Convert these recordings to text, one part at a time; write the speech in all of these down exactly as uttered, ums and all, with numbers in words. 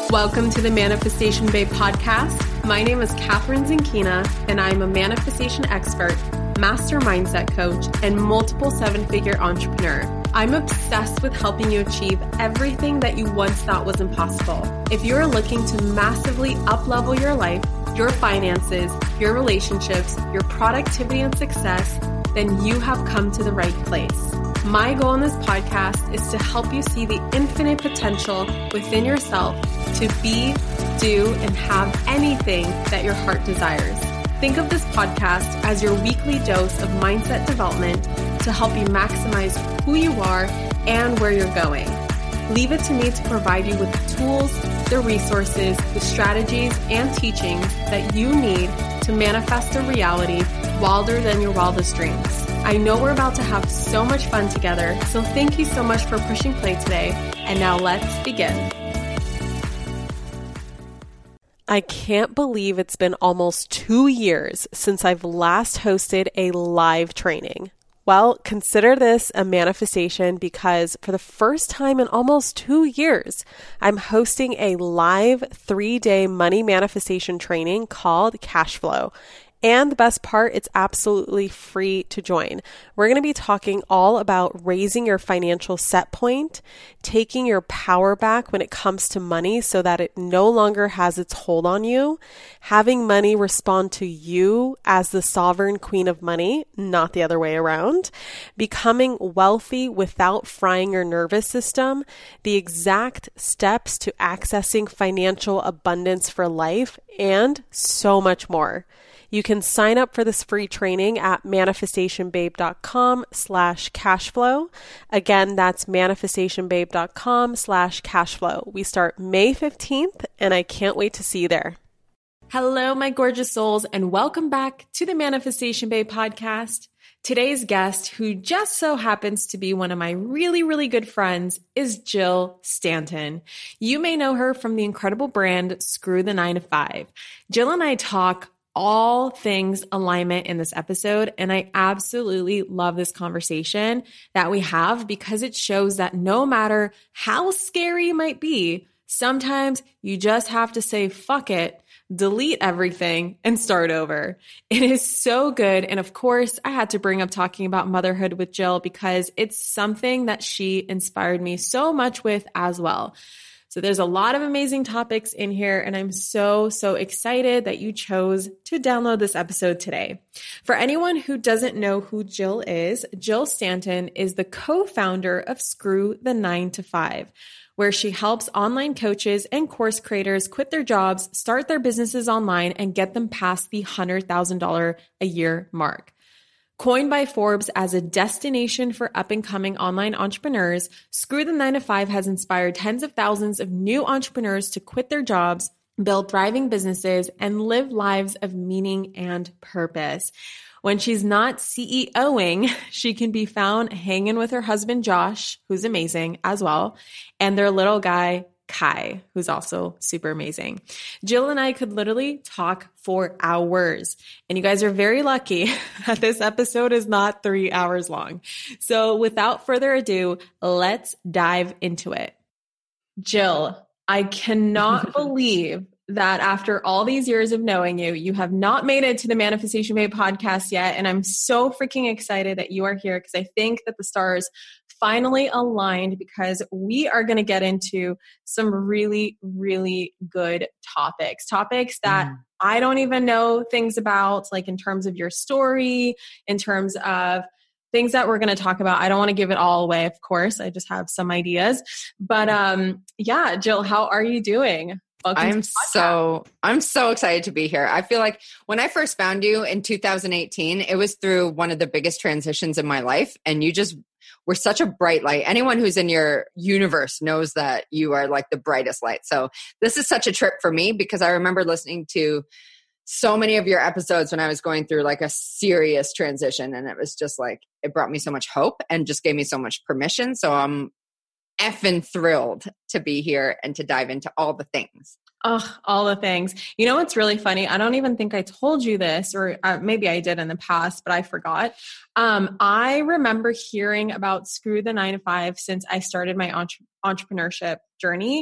Welcome to the Manifestation Babe podcast. My name is Catherine Zinkina, and I'm a manifestation expert, master mindset coach, and multiple seven-figure entrepreneur. I'm obsessed with helping you achieve everything that you once thought was impossible. If you're looking to massively up-level your life, your finances, your relationships, your productivity and success, then you have come to the right place. My goal in this podcast is to help you see the infinite potential within yourself to be, do, and have anything that your heart desires. Think of this podcast as your weekly dose of mindset development to help you maximize who you are and where you're going. Leave it to me to provide you with the tools, the resources, the strategies, and teachings that you need to manifest a reality wilder than your wildest dreams. I know we're about to have so much fun together, so thank you so much for pushing play today. And now let's begin. I can't believe it's been almost two years since I've last hosted a live training. Well, consider this a manifestation because for the first time in almost two years, I'm hosting a live three-day money manifestation training called Cash Flow. And the best part, it's absolutely free to join. We're going to be talking all about raising your financial set point, taking your power back when it comes to money so that it no longer has its hold on you, having money respond to you as the sovereign queen of money, not the other way around, becoming wealthy without frying your nervous system, the exact steps to accessing financial abundance for life, and so much more. You can sign up for this free training at manifestationbabe.com slash cashflow. Again, that's manifestationbabe.com slash cashflow. We start May fifteenth, and I can't wait to see you there. Hello, my gorgeous souls, and welcome back to the Manifestation Babe podcast. Today's guest, who just so happens to be one of my really, really good friends, is Jill Stanton. You may know her from the incredible brand Screw the Nine to Five. Jill and I talk all things alignment in this episode. And I absolutely love this conversation that we have because it shows that no matter how scary it might be, sometimes you just have to say, fuck it, delete everything and start over. It is so good. And of course, I had to bring up talking about motherhood with Jill because it's something that she inspired me so much with as well. So there's a lot of amazing topics in here, and I'm so, so excited that you chose to download this episode today. For anyone who doesn't know who Jill is, Jill Stanton is the co-founder of Screw the Nine to Five, where she helps online coaches and course creators quit their jobs, start their businesses online, and get them past the one hundred thousand dollars a year mark. Coined by Forbes as a destination for up-and-coming online entrepreneurs, Screw the Nine to Five has inspired tens of thousands of new entrepreneurs to quit their jobs, build thriving businesses, and live lives of meaning and purpose. When she's not CEOing, she can be found hanging with her husband, Josh, who's amazing as well, and their little guy, Kai, who's also super amazing. Jill and I could literally talk for hours, and you guys are very lucky that this episode is not three hours long. So without further ado, let's dive into it. Jill, I cannot believe that after all these years of knowing you, you have not made it to the Manifestation Babe podcast yet. And I'm so freaking excited that you are here because I think that the stars finally aligned because we are going to get into some really, really good topics, topics that mm. I don't even know things about, like in terms of your story, in terms of things that we're going to talk about. I don't want to give it all away, of course. I just have some ideas. But um, yeah, Jill, how are you doing? Welcome I'm so, I'm so excited to be here. I feel like when I first found you in two thousand eighteen, it was through one of the biggest transitions in my life. And you just were such a bright light. Anyone who's in your universe knows that you are like the brightest light. So this is such a trip for me because I remember listening to so many of your episodes when I was going through like a serious transition. And it was just like, it brought me so much hope and just gave me so much permission. So I'm effing thrilled to be here and to dive into all the things. Oh, all the things. You know what's really funny? I don't even think I told you this, or uh, maybe I did in the past, but I forgot. Um, I remember hearing about Screw the Nine to Five since I started my entre- entrepreneurship journey.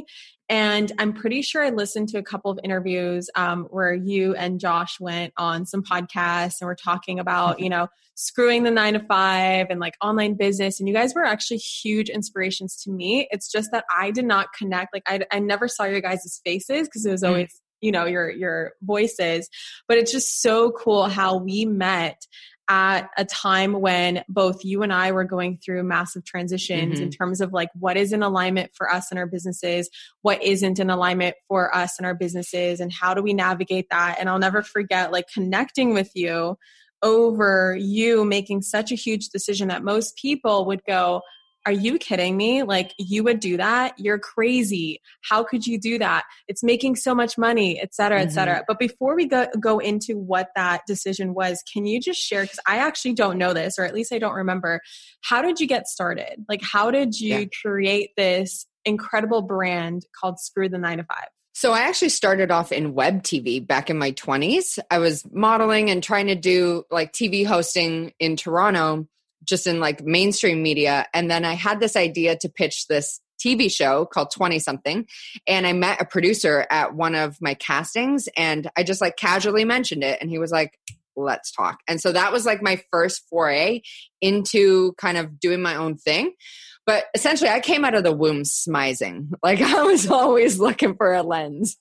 And I'm pretty sure I listened to a couple of interviews um, where you and Josh went on some podcasts and we're talking about, you know, screwing the nine to five and like online business. And you guys were actually huge inspirations to me. It's just that I did not connect. Like I, I never saw your guys' faces because it was always, you know, your, your voices, but it's just so cool how we met at a time when both you and I were going through massive transitions mm-hmm. in terms of like what is in alignment for us and our businesses, what isn't in alignment for us and our businesses, and how do we navigate that. And I'll never forget like connecting with you over you making such a huge decision that most people would go, are you kidding me? Like you would do that? You're crazy. How could you do that? It's making so much money, et cetera, et cetera. Mm-hmm. But before we go, go into what that decision was, can you just share, because I actually don't know this, or at least I don't remember, how did you get started? Like how did you yeah. create this incredible brand called Screw the Nine to Five? So I actually started off in web T V back in my twenties. I was modeling and trying to do like T V hosting in Toronto, just in like mainstream media. And then I had this idea to pitch this T V show called twenty something. And I met a producer at one of my castings and I just like casually mentioned it. And he was like, let's talk. And so that was like my first foray into kind of doing my own thing. But essentially I came out of the womb smizing. Like I was always looking for a lens.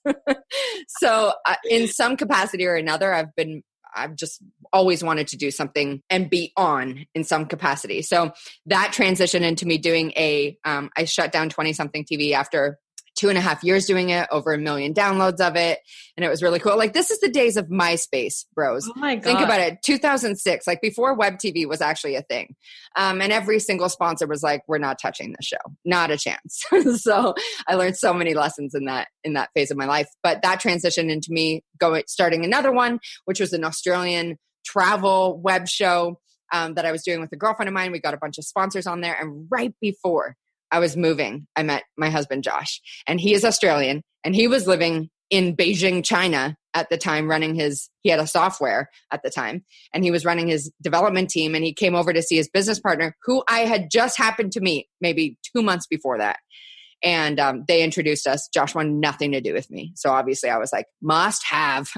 So uh, in some capacity or another, I've been I've just always wanted to do something and be on in some capacity. So that transitioned into me doing a, um, I shut down twenty something T V after two and a half years doing it, over a million downloads of it. And it was really cool. Like this is the days of MySpace, bros. Oh my God. Think about it. two thousand six, like before web T V was actually a thing. Um, and every single sponsor was like, we're not touching the show. Not a chance. So I learned so many lessons in that, in that phase of my life. But that transitioned into me going, starting another one, which was an Australian travel web show um, that I was doing with a girlfriend of mine. We got a bunch of sponsors on there. And right before I was moving, I met my husband, Josh, and he is Australian and he was living in Beijing, China at the time, running his, he had a software at the time and he was running his development team and he came over to see his business partner who I had just happened to meet maybe two months before that. And um, they introduced us. Josh wanted nothing to do with me. So obviously I was like, must have.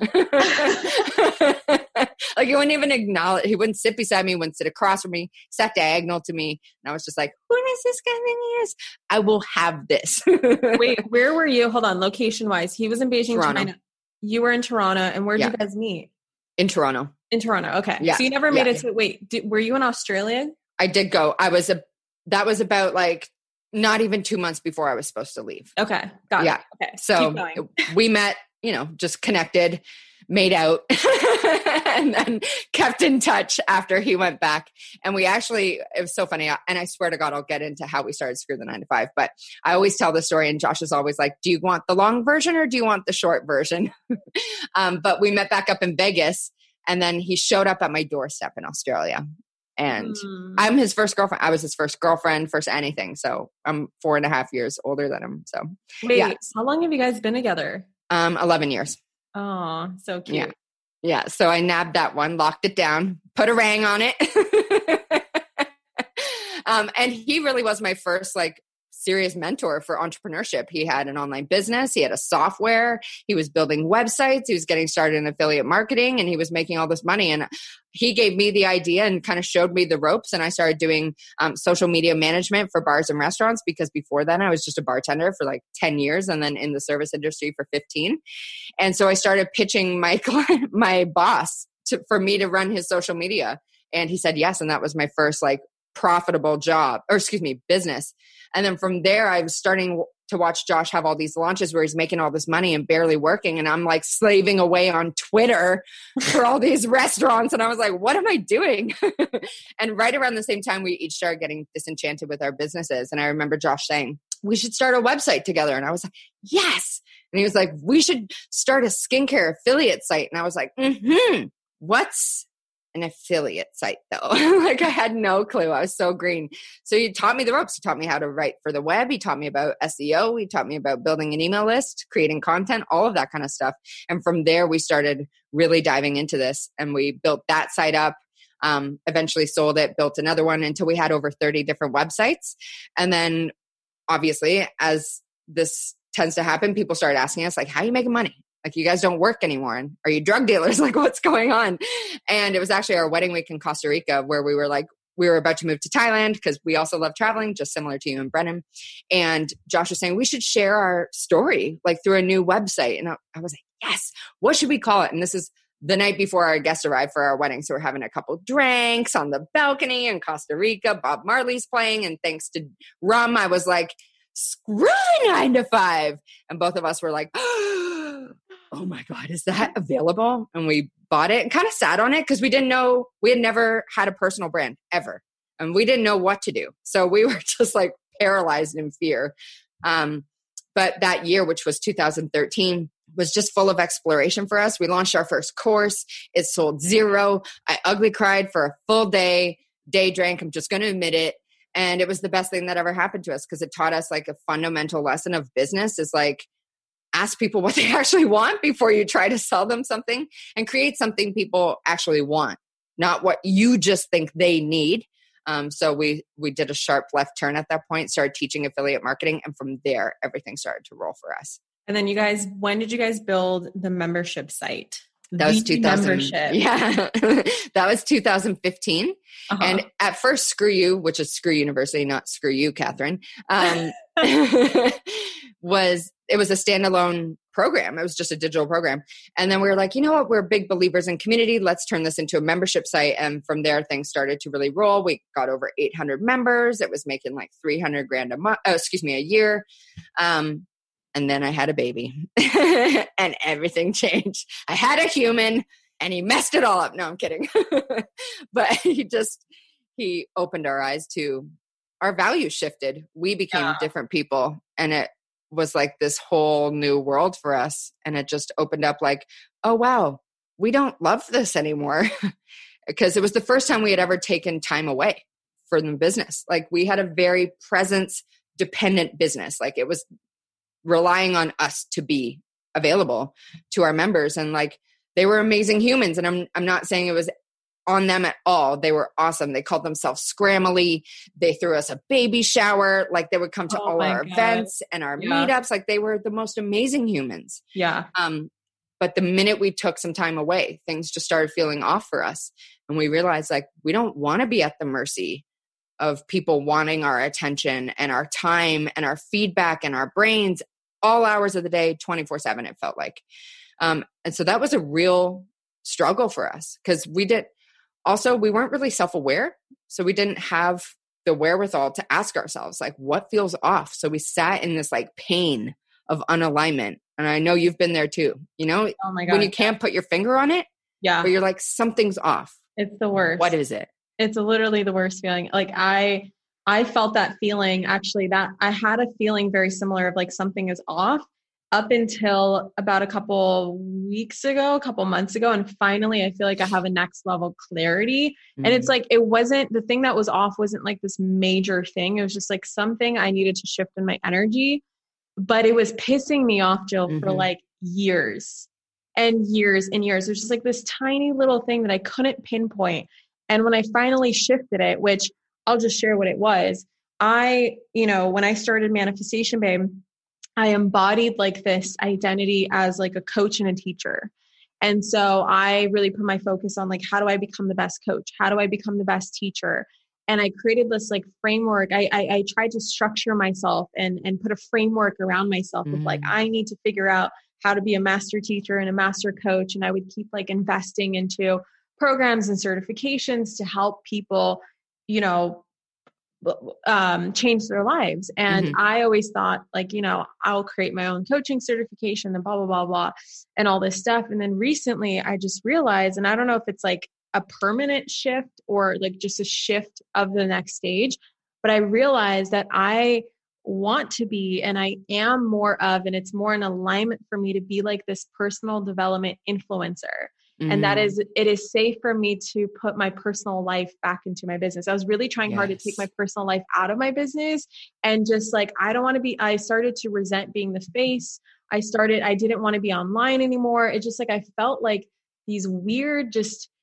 Like he wouldn't even acknowledge, he wouldn't sit beside me, wouldn't sit across from me, sat diagonal to me. And I was just like, who does this guy think he is? I will have this. Wait, where were you? Hold on, location wise. He was in Beijing, Toronto. China. You were in Toronto. And where did yeah. you guys meet? In Toronto. In Toronto. Okay. Yeah. So you never made yeah. it to, wait, did, were you in Australia? I did go. I was a, that was about like, not even two months before I was supposed to leave. Okay. Got yeah. it. Okay. So we met, you know, just connected, made out, and then kept in touch after he went back. And we actually, it was so funny. And I swear to God, I'll get into how we started Screw the Nine to Five. But I always tell the story and Josh is always like, do you want the long version or do you want the short version? um, but we met back up in Vegas and then he showed up at my doorstep in Australia. And mm. I'm his first girlfriend. I was his first girlfriend, first anything. So I'm four and a half years older than him. So wait, yeah. How long have you guys been together? Um, eleven years. Oh, so cute. Yeah. Yeah. So I nabbed that one, locked it down, put a ring on it. um, and he really was my first like serious mentor for entrepreneurship. He had an online business. He had a software. He was building websites. He was getting started in affiliate marketing and he was making all this money. And he gave me the idea and kind of showed me the ropes. And I started doing um, social media management for bars and restaurants because before then I was just a bartender for like ten years and then in the service industry for fifteen. And so I started pitching my client, my boss to, for me to run his social media. And he said yes. And that was my first like profitable job or excuse me, business. And then from there, I was starting to watch Josh have all these launches where he's making all this money and barely working. And I'm like slaving away on Twitter for all these restaurants. And I was like, what am I doing? And right around the same time, we each started getting disenchanted with our businesses. And I remember Josh saying, we should start a website together. And I was like, yes. And he was like, we should start a skincare affiliate site. And I was like, mm-hmm. What's an affiliate site though? Like I had no clue. I was so green. So he taught me the ropes. He taught me how to write for the web. He taught me about S E O. He taught me about building an email list, creating content, all of that kind of stuff. And from there, we started really diving into this and we built that site up. Um, eventually sold it, built another one until we had over thirty different websites. And then obviously as this tends to happen, people started asking us like, how are you making money? Like, you guys don't work anymore. And are you drug dealers? Like, what's going on? And it was actually our wedding week in Costa Rica where we were like, we were about to move to Thailand because we also love traveling, just similar to you and Brennan. And Josh was saying, we should share our story like through a new website. And I, I was like, yes, what should we call it? And this is the night before our guests arrived for our wedding. So we're having a couple drinks on the balcony in Costa Rica. Bob Marley's playing. And thanks to rum, I was like, screw the nine to five. And both of us were like, oh my God, is that available? And we bought it and kind of sat on it because we didn't know, we had never had a personal brand ever. And we didn't know what to do. So we were just like paralyzed in fear. Um, but that year, which was two thousand thirteen, was just full of exploration for us. We launched our first course. It sold zero. I ugly cried for a full day, day drank. I'm just going to admit it. And it was the best thing that ever happened to us because it taught us like a fundamental lesson of business is like, ask people what they actually want before you try to sell them something and create something people actually want, not what you just think they need. Um, so we we did a sharp left turn at that point, started teaching affiliate marketing. And from there, everything started to roll for us. And then you guys, when did you guys build the membership site? That was two thousand. Membership. Yeah, that was two thousand fifteen. Uh-huh. And at first, Screw You, which is Screw University, not Screw You, Catherine, um, was it was a standalone program. It was just a digital program. And then we were like, you know what? We're big believers in community. Let's turn this into a membership site. And from there, things started to really roll. We got over eight hundred members. It was making like three hundred grand a month. Oh, excuse me, a year. Um, And then I had a baby and everything changed. I had a human and he messed it all up. No, I'm kidding. But he just, he opened our eyes to our values shifted. We became yeah. different people and it was like this whole new world for us. And it just opened up like, oh, wow, we don't love this anymore. Because it was the first time we had ever taken time away from the business. Like we had a very presence dependent business. Like it was relying on us to be available to our members. And like, they were amazing humans. And I'm, I'm not saying it was on them at all. They were awesome. They called themselves Scramily. They threw us a baby shower. Like they would come to oh all our God. events and our yeah. meetups. Like they were the most amazing humans. Yeah. Um, but the minute we took some time away, things just started feeling off for us. And we realized like, we don't want to be at the mercy of people wanting our attention and our time and our feedback and our brains all hours of the day, twenty-four seven, it felt like. Um, and so that was a real struggle for us because we did also, we weren't really self-aware. So we didn't have the wherewithal to ask ourselves, like, what feels off? So we sat in this like pain of unalignment. And I know you've been there too, you know, oh my God. When you can't put your finger on it, yeah, but you're like, something's off. It's the worst. What is it? It's literally the worst feeling. Like I, I felt that feeling actually that I had a feeling very similar of like something is off up until about a couple weeks ago, a couple months ago. And finally, I feel like I have a next level clarity. Mm-hmm. And it's like, it wasn't the thing that was off wasn't like this major thing. It was just like something I needed to shift in my energy, but it was pissing me off, Jill, mm-hmm. for like years and years and years. It was just like this tiny little thing that I couldn't pinpoint. And when I finally shifted it, which I'll just share what it was. I, you know, when I started Manifestation Babe, I embodied like this identity as like a coach and a teacher. And so I really put my focus on like, how do I become the best coach? How do I become the best teacher? And I created this like framework. I I, I tried to structure myself and, and put a framework around myself mm. of like, I need to figure out how to be a master teacher and a master coach. And I would keep like investing into programs and certifications to help people, you know, um, change their lives. And mm-hmm. I always thought like, you know, I'll create my own coaching certification and blah, blah, blah, blah, and all this stuff. And then recently I just realized, and I don't know if it's like a permanent shift or like just a shift of the next stage, but I realized that I want to be, and I am more of, and it's more in alignment for me to be like this personal development influencer. Mm. And that is, it is safe for me to put my personal life back into my business. I was really trying yes. hard to take my personal life out of my business and just like, I don't want to be, I started to resent being the face. I started, I didn't want to be online anymore. It just like, I felt like these weird, just,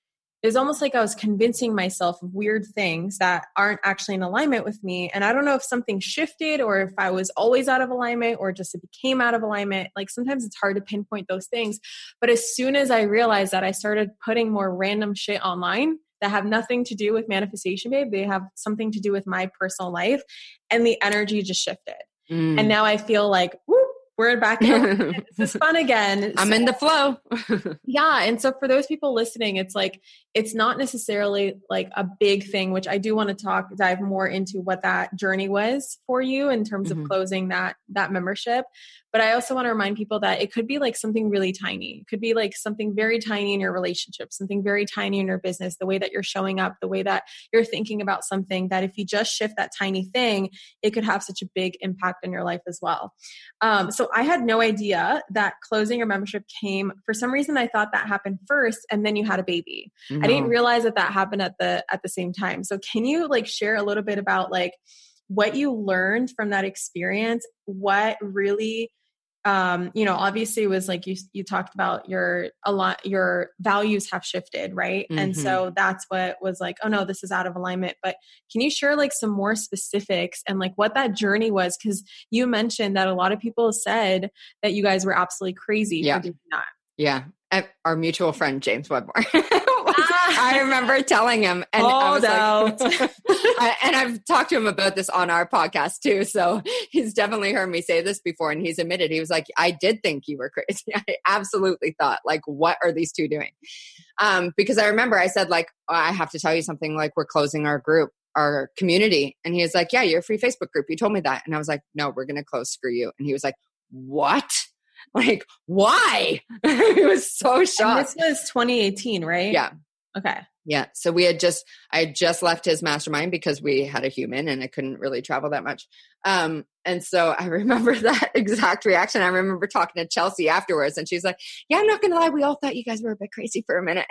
it was almost like I was convincing myself of weird things that aren't actually in alignment with me. And I don't know if something shifted or if I was always out of alignment or just it became out of alignment. Like sometimes it's hard to pinpoint those things. But as soon as I realized that, I started putting more random shit online that have nothing to do with Manifestation Babe. They have something to do with my personal life. And the energy just shifted. Mm. And now I feel like, whoop, we're back in. This is fun again. I'm so, in the flow. Yeah. And so for those people listening, it's like, it's not necessarily like a big thing, which I do want to talk, dive more into what that journey was for you in terms mm-hmm. of closing that, that membership. But I also want to remind people that it could be like something really tiny. It could be like something very tiny in your relationship, something very tiny in your business, the way that you're showing up, the way that you're thinking about something, that if you just shift that tiny thing, it could have such a big impact in your life as well. Um, so I had no idea that closing your membership came, for some reason, I thought that happened first and then you had a baby. No. I didn't realize that that happened at the, at the same time. So can you like share a little bit about like what you learned from that experience? What really, um, you know, obviously it was like you, you talked about your, a lot, your values have shifted. Right. Mm-hmm. And so that's what was like, oh no, this is out of alignment. But can you share like some more specifics and like what that journey was? Cause you mentioned that a lot of people said that you guys were absolutely crazy yeah. for doing that. Yeah. Our mutual friend, James Wedmore. I remember telling him, and oh, I was no. like, I, and I've talked to him about this on our podcast too. So he's definitely heard me say this before, and he's admitted, he was like, I did think you were crazy. I absolutely thought, like, what are these two doing? Um, because I remember I said, like, oh, I have to tell you something, like, we're closing our group, our community. And he was like, yeah, you're a free Facebook group. You told me that. And I was like, no, we're going to close. Screw you. And he was like, what? Like, why? He was so shocked. And this was twenty eighteen, right? Yeah. Okay. Yeah. So we had just, I had just left his mastermind because we had a human and I couldn't really travel that much. Um, and so I remember that exact reaction. I remember talking to Chelsea afterwards and she's like, yeah, I'm not going to lie. We all thought you guys were a bit crazy for a minute,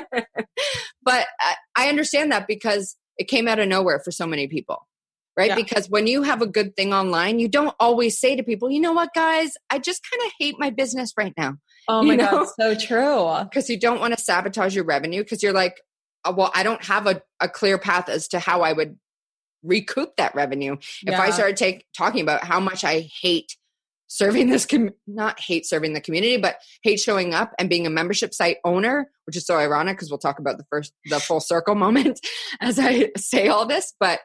but I, I understand that because it came out of nowhere for so many people. Right? Yeah. Because when you have a good thing online, you don't always say to people, you know what, guys, I just kind of hate my business right now. Oh my God, so true. Because you don't want to sabotage your revenue because you're like, oh, well, I don't have a, a clear path as to how I would recoup that revenue. Yeah. If I started take, talking about how much I hate serving this, com- not hate serving the community, but hate showing up and being a membership site owner, which is so ironic because we'll talk about the first, the full circle moment as I say all this, but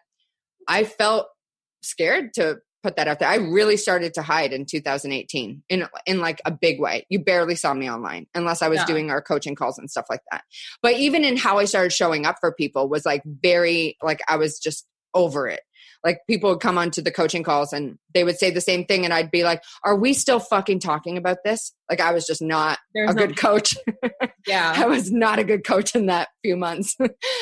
I felt scared to put that out there. I really started to hide in two thousand eighteen in, in like a big way. You barely saw me online unless I was yeah. doing our coaching calls and stuff like that. But even in how I started showing up for people was like very, like I was just over it. Like people would come onto the coaching calls and they would say the same thing. And I'd be like, are we still fucking talking about this? Like I was just not There's a no- good coach. Yeah. I was not a good coach in that few months.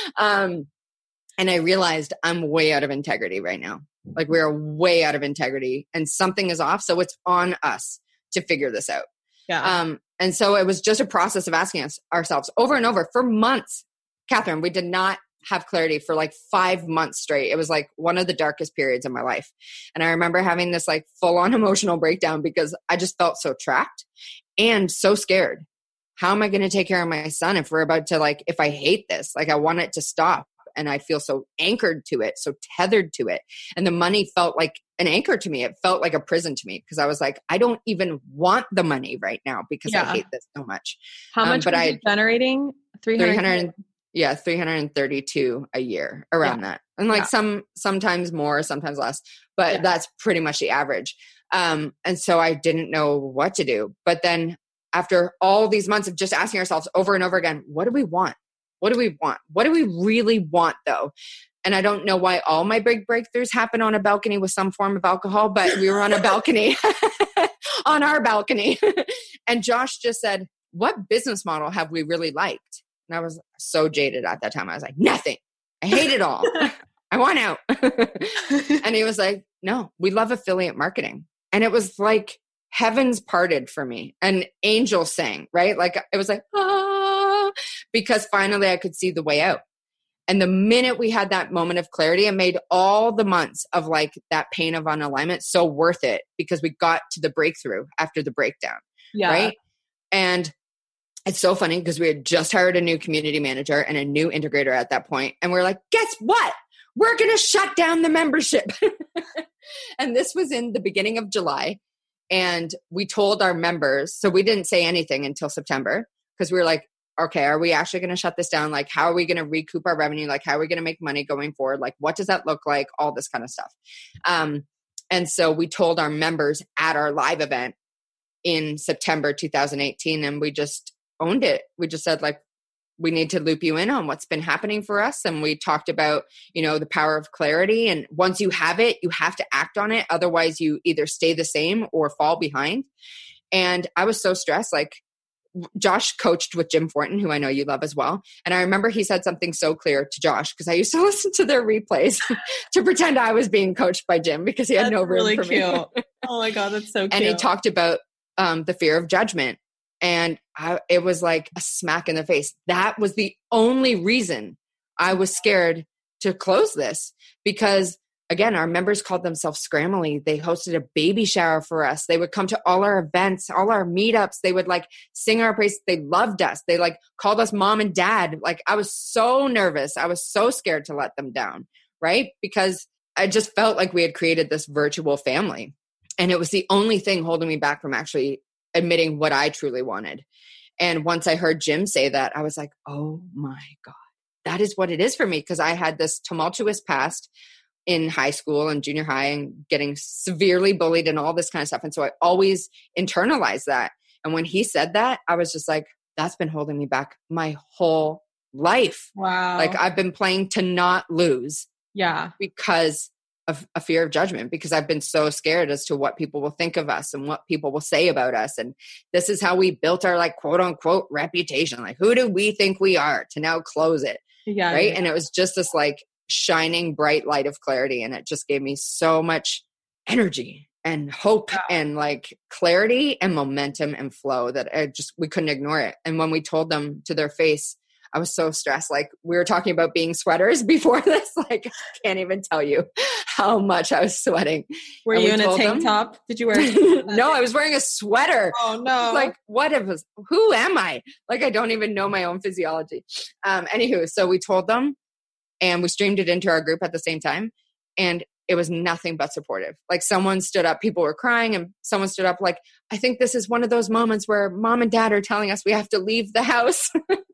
um, And I realized I'm way out of integrity right now. Like we're way out of integrity and something is off. So it's on us to figure this out. Yeah. Um, and so it was just a process of asking us ourselves over and over for months. Catherine, we did not have clarity for like five months straight. It was like one of the darkest periods of my life. And I remember having this like full on emotional breakdown because I just felt so trapped and so scared. How am I going to take care of my son if we're about to like, if I hate this, like I want it to stop. And I feel so anchored to it, so tethered to it. And the money felt like an anchor to me. It felt like a prison to me because I was like, I don't even want the money right now because yeah. I hate this so much. How much um, but I generating? three hundred Yeah, three hundred thirty-two a year around yeah. that. And like yeah. some, sometimes more, sometimes less, but yeah. that's pretty much the average. Um, and so I didn't know what to do. But then after all these months of just asking ourselves over and over again, what do we want? What do we want? What do we really want though? And I don't know why all my big breakthroughs happen on a balcony with some form of alcohol, but we were on a balcony, on our balcony. And Josh just said, what business model have we really liked? And I was so jaded at that time. I was like, nothing. I hate it all. I want out. And he was like, no, we love affiliate marketing. And it was like heavens parted for me. An angel sang, right? Like it was like, ah. Because finally I could see the way out. And the minute we had that moment of clarity, it made all the months of like that pain of unalignment so worth it because we got to the breakthrough after the breakdown. Yeah. Right. And it's so funny because we had just hired a new community manager and a new integrator at that point. And we're like, guess what? We're going to shut down the membership. And this was in the beginning of July. And we told our members, so we didn't say anything until September because we were like, okay, are we actually going to shut this down? Like, how are we going to recoup our revenue? Like, how are we going to make money going forward? Like, what does that look like? All this kind of stuff. Um, and so we told our members at our live event in September two thousand eighteen, and we just owned it. We just said, like, we need to loop you in on what's been happening for us. And we talked about, you know, the power of clarity. And once you have it, you have to act on it. Otherwise you either stay the same or fall behind. And I was so stressed. Like, Josh coached with Jim Fortin, who I know you love as well. And I remember he said something so clear to Josh, because I used to listen to their replays to pretend I was being coached by Jim because he had That's no room really for cute. me. Oh my God, that's so cute. And he talked about um, the fear of judgment. And I, it was like a smack in the face. That was the only reason I was scared to close this, because again, our members called themselves Scramly. They hosted a baby shower for us. They would come to all our events, all our meetups. They would like sing our praise. They loved us. They like called us mom and dad. Like, I was so nervous. I was so scared to let them down, right? Because I just felt like we had created this virtual family. And it was the only thing holding me back from actually admitting what I truly wanted. And once I heard Jim say that, I was like, oh my God, that is what it is for me. Because I had this tumultuous past in high school and junior high and getting severely bullied and all this kind of stuff. And so I always internalized that. And when he said that, I was just like, that's been holding me back my whole life. Wow. Like, I've been playing to not lose. Yeah. Because of a fear of judgment, because I've been so scared as to what people will think of us and what people will say about us. And this is how we built our like quote unquote reputation. Like, who do we think we are to now close it? Yeah. Right. Yeah. And it was just this like shining bright light of clarity. And it just gave me so much energy and hope yeah. and like clarity and momentum and flow that I just, we couldn't ignore it. And when we told them to their face, I was so stressed. Like, we were talking about being sweaters before this. Like, I can't even tell you how much I was sweating. Were and you we in a tank them, top? Did you wear a tank top? No, I was wearing a sweater. Oh no. Like, what if, who am I? Like, I don't even know my own physiology. Um, anywho, so we told them and we streamed it into our group at the same time. And it was nothing but supportive. Like, someone stood up, people were crying, and someone stood up like, I think this is one of those moments where mom and dad are telling us we have to leave the house.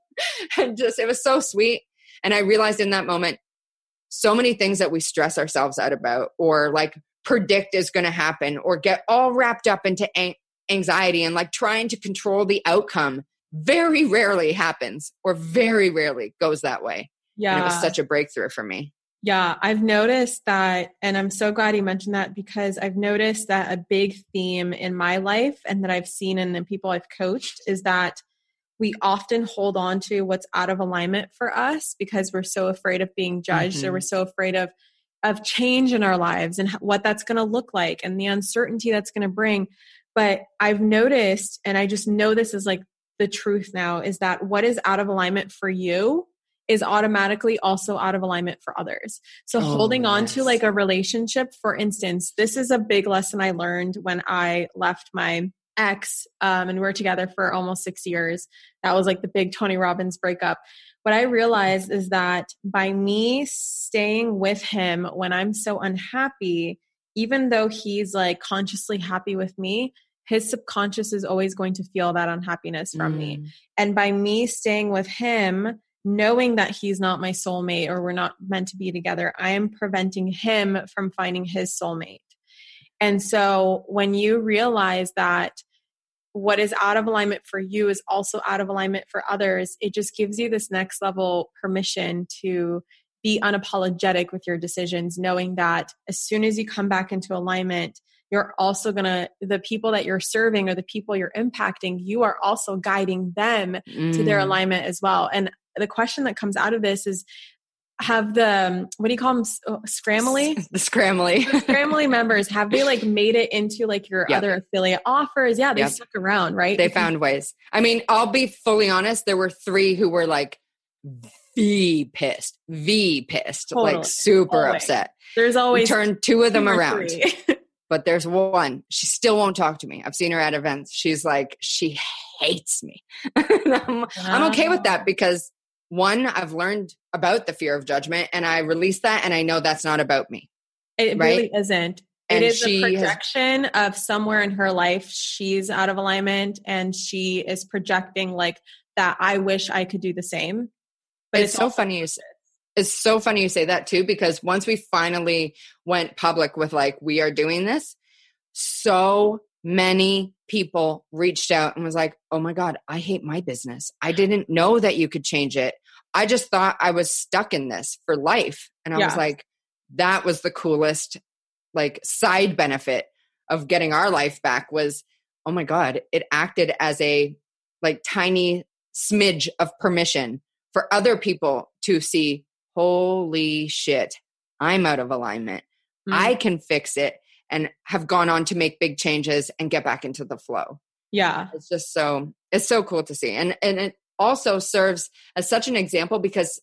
And just, it was so sweet. And I realized in that moment, so many things that we stress ourselves out about or like predict is going to happen or get all wrapped up into an- anxiety and like trying to control the outcome very rarely happens or very rarely goes that way. Yeah. And it was such a breakthrough for me. Yeah, I've noticed that, and I'm so glad you mentioned that, because I've noticed that a big theme in my life and that I've seen in the people I've coached is that we often hold on to what's out of alignment for us because we're so afraid of being judged mm-hmm. or we're so afraid of, of change in our lives and what that's going to look like and the uncertainty that's going to bring. But I've noticed, and I just know this is like the truth now, is that what is out of alignment for you is automatically also out of alignment for others. So oh, holding yes. on to like a relationship, for instance, this is a big lesson I learned when I left my ex um, and we were together for almost six years. That was like the big Tony Robbins breakup. What I realized is that by me staying with him when I'm so unhappy, even though he's like consciously happy with me, his subconscious is always going to feel that unhappiness from mm. me. And by me staying with him, knowing that he's not my soulmate or we're not meant to be together, I am preventing him from finding his soulmate. And so when you realize that what is out of alignment for you is also out of alignment for others, it just gives you this next level permission to be unapologetic with your decisions, knowing that as soon as you come back into alignment, you're also going to, the people that you're serving or the people you're impacting, you are also guiding them mm. to their alignment as well. And the question that comes out of this is, have the, what do you call them? Oh, Scramly? The Scramly. The Scramly members, have they like made it into like your yep. other affiliate offers? Yeah, they yep. stuck around, right? They found ways. I mean, I'll be fully honest. There were three who were like V pissed, V pissed, totally. Like super always. Upset. There's always we turned two of them around. But there's one, she still won't talk to me. I've seen her at events. She's like, she hates me. I'm, wow. I'm okay with that because one, I've learned about the fear of judgment and I release that and I know that's not about me. It right? really isn't. And it is she a projection has, of somewhere in her life she's out of alignment and she is projecting like that I wish I could do the same. But it's, it's so funny you say It's so funny you say that too, because once we finally went public with like, we are doing this, so many people reached out and was like, oh my God, I hate my business. I didn't know that you could change it. I just thought I was stuck in this for life. And I yeah. was like, that was the coolest like side benefit of getting our life back was, oh my God, it acted as a like tiny smidge of permission for other people to see, holy shit, I'm out of alignment. Mm. I can fix it and have gone on to make big changes and get back into the flow. Yeah. It's just so, it's so cool to see. And, and it also serves as such an example because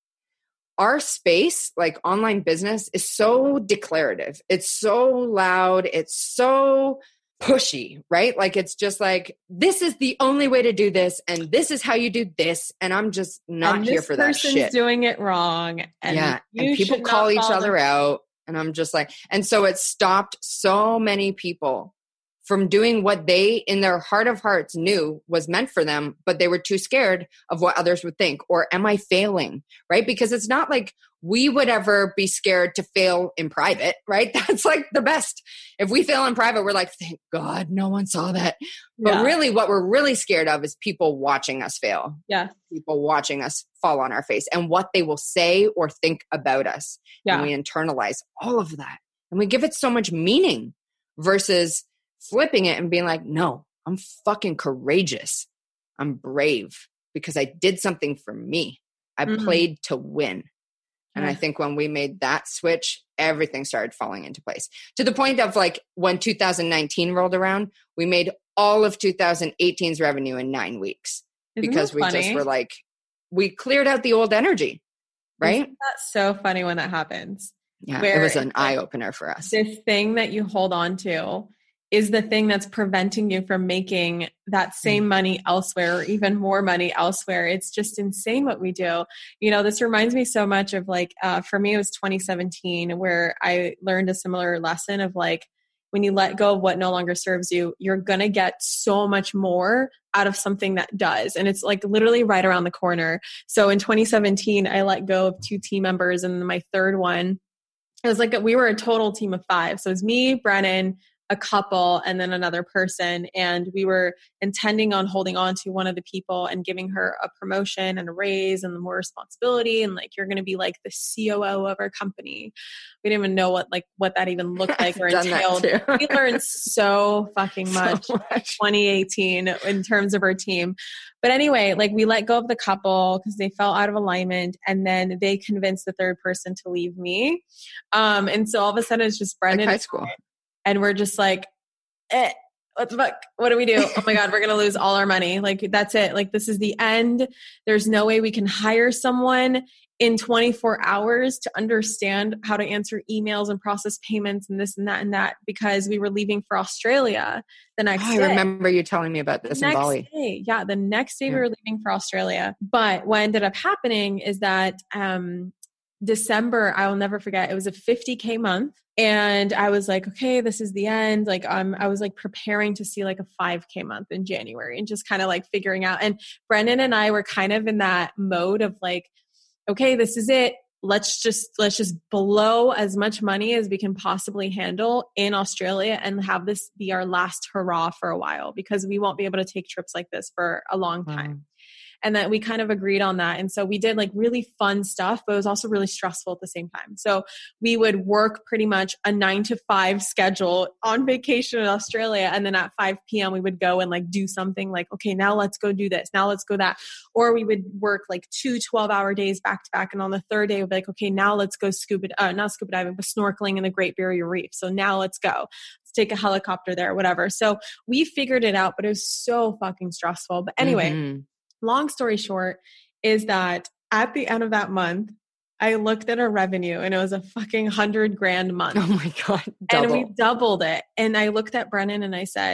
our space, like online business, is so declarative. It's so loud. It's so pushy, right? Like it's just like, this is the only way to do this. And this is how you do this. And I'm just not and here for that shit. This person's doing it wrong. And yeah. And people call each other out. And I'm just like, and so it stopped so many people from doing what they in their heart of hearts knew was meant for them, but they were too scared of what others would think. Or am I failing? Right? Because it's not like we would ever be scared to fail in private, right? That's like the best. If we fail in private, we're like, thank God no one saw that. But yeah. really what we're really scared of is people watching us fail. Yeah. People watching us fall on our face and what they will say or think about us. Yeah. And we internalize all of that. And we give it so much meaning versus flipping it and being like, no, I'm fucking courageous. I'm brave because I did something for me. I mm-hmm. played to win. And yeah. I think when we made that switch, everything started falling into place to the point of like when two thousand nineteen rolled around, we made all of two thousand eighteen's revenue in nine weeks Isn't because we funny? just were like, we cleared out the old energy, right? Isn't that so funny when that happens? Yeah, Where it was an eye opener for us. This thing that you hold on to is the thing that's preventing you from making that same money elsewhere or even more money elsewhere. It's just insane what we do. You know, this reminds me so much of like, uh, for me, it was twenty seventeen where I learned a similar lesson of like, when you let go of what no longer serves you, you're going to get so much more out of something that does. And it's like literally right around the corner. So in twenty seventeen, I let go of two team members. And my third one, it was like, a, we were a total team of five. So it was me, Brennan, a couple, and then another person. And we were intending on holding on to one of the people and giving her a promotion and a raise and more responsibility. And like, you're going to be like the C O O of our company. We didn't even know what, like what that even looked like or entailed. We learned so fucking much, so much twenty eighteen in terms of our team. But anyway, like we let go of the couple because they fell out of alignment, and then they convinced the third person to leave me. Um, and so all of a sudden it's just Brendan. Like high school. And we're just like, eh, what the fuck? What do we do? Oh my God, we're going to lose all our money. Like, that's it. Like, this is the end. There's no way we can hire someone in twenty-four hours to understand how to answer emails and process payments and this and that and that, because we were leaving for Australia the next oh, day. I remember you telling me about this the in next Bali. Day, yeah, the next day yeah. we were leaving for Australia. But what ended up happening is that um, December, I will never forget, it was a fifty K month. And I was like, okay, this is the end. Like, um, I was like preparing to see like a five K month in January and just kind of like figuring out. And Brendan and I were kind of in that mode of like, okay, this is it. Let's just, let's just blow as much money as we can possibly handle in Australia and have this be our last hurrah for a while, because we won't be able to take trips like this for a long time. Wow. And that we kind of agreed on that. And so we did like really fun stuff, but it was also really stressful at the same time. So we would work pretty much a nine to five schedule on vacation in Australia. And then at five p.m. we would go and like do something like, okay, now let's go do this. Now let's go that. Or we would work like two twelve hour days back to back. And on the third day we'd be like, okay, now let's go scuba, uh, not scuba diving, but snorkeling in the Great Barrier Reef. So now let's go. Let's take a helicopter there, whatever. So we figured it out, but it was so fucking stressful. But anyway, mm-hmm. long story short is that at the end of that month, I looked at our revenue and it was a fucking hundred grand month. Oh my God. Double. And we doubled it. And I looked at Brennan and I said,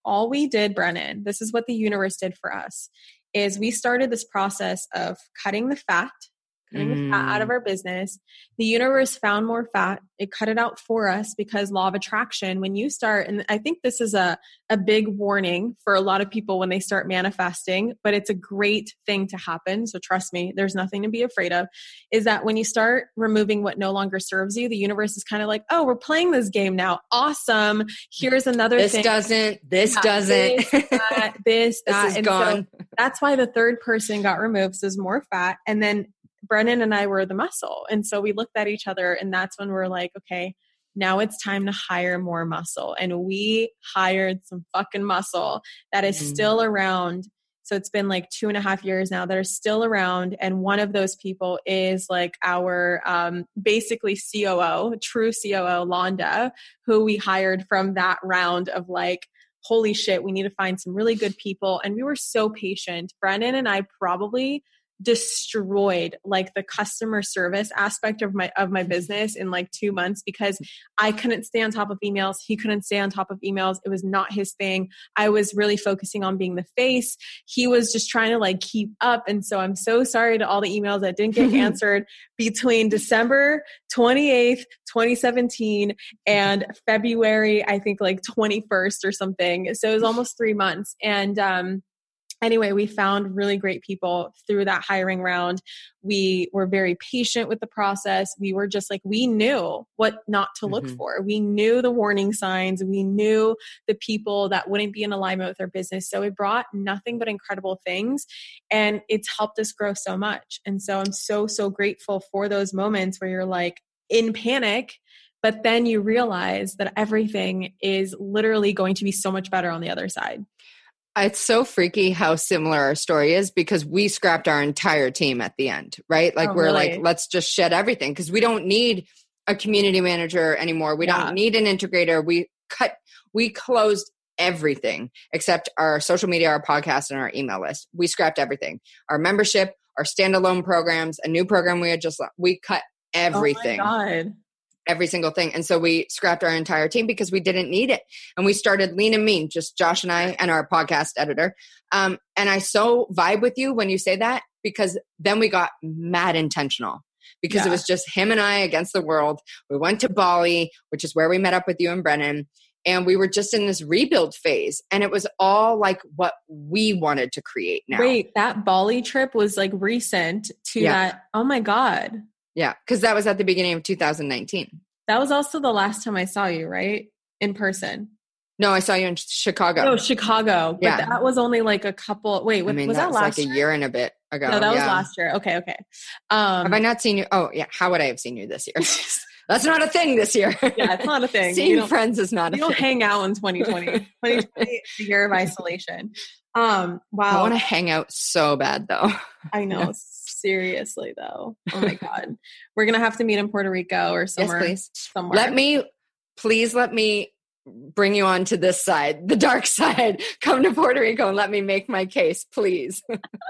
all we did, Brennan, this is what the universe did for us, is we started this process of cutting the fat, cutting mm. the fat out of our business. The universe found more fat. It cut it out for us because law of attraction, when you start, and I think this is a, a big warning for a lot of people when they start manifesting, but it's a great thing to happen. So trust me, there's nothing to be afraid of, is that when you start removing what no longer serves you, the universe is kind of like, oh, we're playing this game now. Awesome. Here's another this thing. Doesn't, this yeah, doesn't, this, that, this, that. This is and gone. So that's why the third person got removed. So there's more fat. And then Brennan and I were the muscle. And so we looked at each other, and that's when we're like, okay, now it's time to hire more muscle. And we hired some fucking muscle that is mm-hmm. still around. So it's been like two and a half years now that are still around. And one of those people is like our um, basically C O O, true C O O, Londa, who we hired from that round of like, holy shit, we need to find some really good people. And we were so patient. Brennan and I probably destroyed like the customer service aspect of my of my business in like two months because I couldn't stay on top of emails. He couldn't stay on top of emails. It was not his thing. I was really focusing on being the face. He was just trying to like keep up. And so I'm so sorry to all the emails that didn't get answered between December twenty-eighth, twenty seventeen and February, I think like twenty-first or something. So it was almost three months. And um Anyway, we found really great people through that hiring round. We were very patient with the process. We were just like, we knew what not to look mm-hmm. for. We knew the warning signs. We knew the people that wouldn't be in alignment with our business. So it brought nothing but incredible things, and it's helped us grow so much. And so I'm so, so grateful for those moments where you're like in panic, but then you realize that everything is literally going to be so much better on the other side. It's so freaky how similar our story is because we scrapped our entire team at the end, right? Like oh, we're really? like, let's just shed everything because we don't need a community manager anymore. We yeah. don't need an integrator. We cut, we closed everything except our social media, our podcast, and our email list. We scrapped everything. Our membership, our standalone programs, a new program we had just, we cut everything. Oh my God. Every single thing. And so we scrapped our entire team because we didn't need it. And we started lean and mean, just Josh and I and our podcast editor. Um, and I so vibe with you when you say that, because then we got mad intentional because yeah. it was just him and I against the world. We went to Bali, which is where we met up with you and Brennan. And we were just in this rebuild phase. And it was all like what we wanted to create now. Wait, that Bali trip was like recent to yeah. that. Oh my God. Yeah, because that was at the beginning of two thousand nineteen. That was also the last time I saw you, right? In person. No, I saw you in Chicago. No, Chicago. But yeah. that was only like a couple. Wait, I mean, was that, that was last like year? a year and a bit ago. No, that yeah. was last year. Okay, okay. Um, have I not seen you? Oh, yeah. How would I have seen you this year? That's not a thing this year. Yeah, it's not a thing. Seeing friends is not a thing. thing. You don't hang out in twenty twenty. twenty twenty is the year of isolation. Um, wow. I want to hang out so bad, though. I know. Yeah. Seriously, though. Oh, my God. We're going to have to meet in Puerto Rico or somewhere. Yes, please. Somewhere. Let me, please let me bring you on to this side, the dark side. Come to Puerto Rico and let me make my case, please.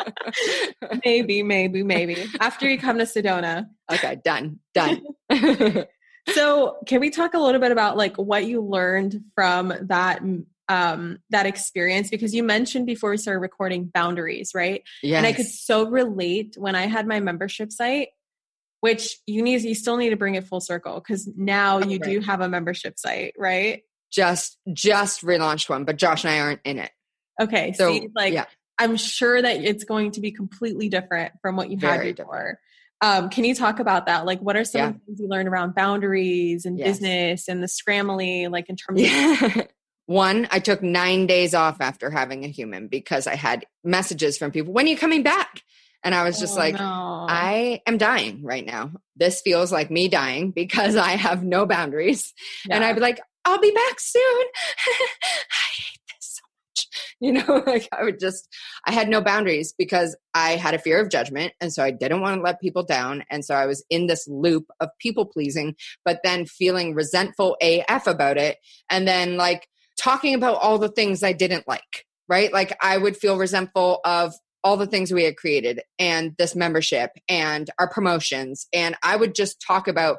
maybe, maybe, maybe. After you come to Sedona. Okay, done, done. So can we talk a little bit about like what you learned from that um, that experience? Because you mentioned before we started recording boundaries, right? Yes. And I could so relate when I had my membership site, which you need, you still need to bring it full circle because now you right. do have a membership site, right? Just, just relaunched one, but Josh and I aren't in it. Okay. So see, like, yeah. I'm sure that it's going to be completely different from what you had Very before. Um, can you talk about that? Like, what are some yeah. of the things you learned around boundaries and yes. business and the scrammy, like in terms yeah. of One, I took nine days off after having a human because I had messages from people, when are you coming back? And I was just oh, like, no. I am dying right now. This feels like me dying because I have no boundaries. Yeah. And I'd be like, I'll be back soon. I hate this so much. You know, like I would just, I had no boundaries because I had a fear of judgment. And so I didn't want to let people down. And so I was in this loop of people pleasing, but then feeling resentful A F about it. And then like, talking about all the things I didn't like, right? Like I would feel resentful of all the things we had created and this membership and our promotions. And I would just talk about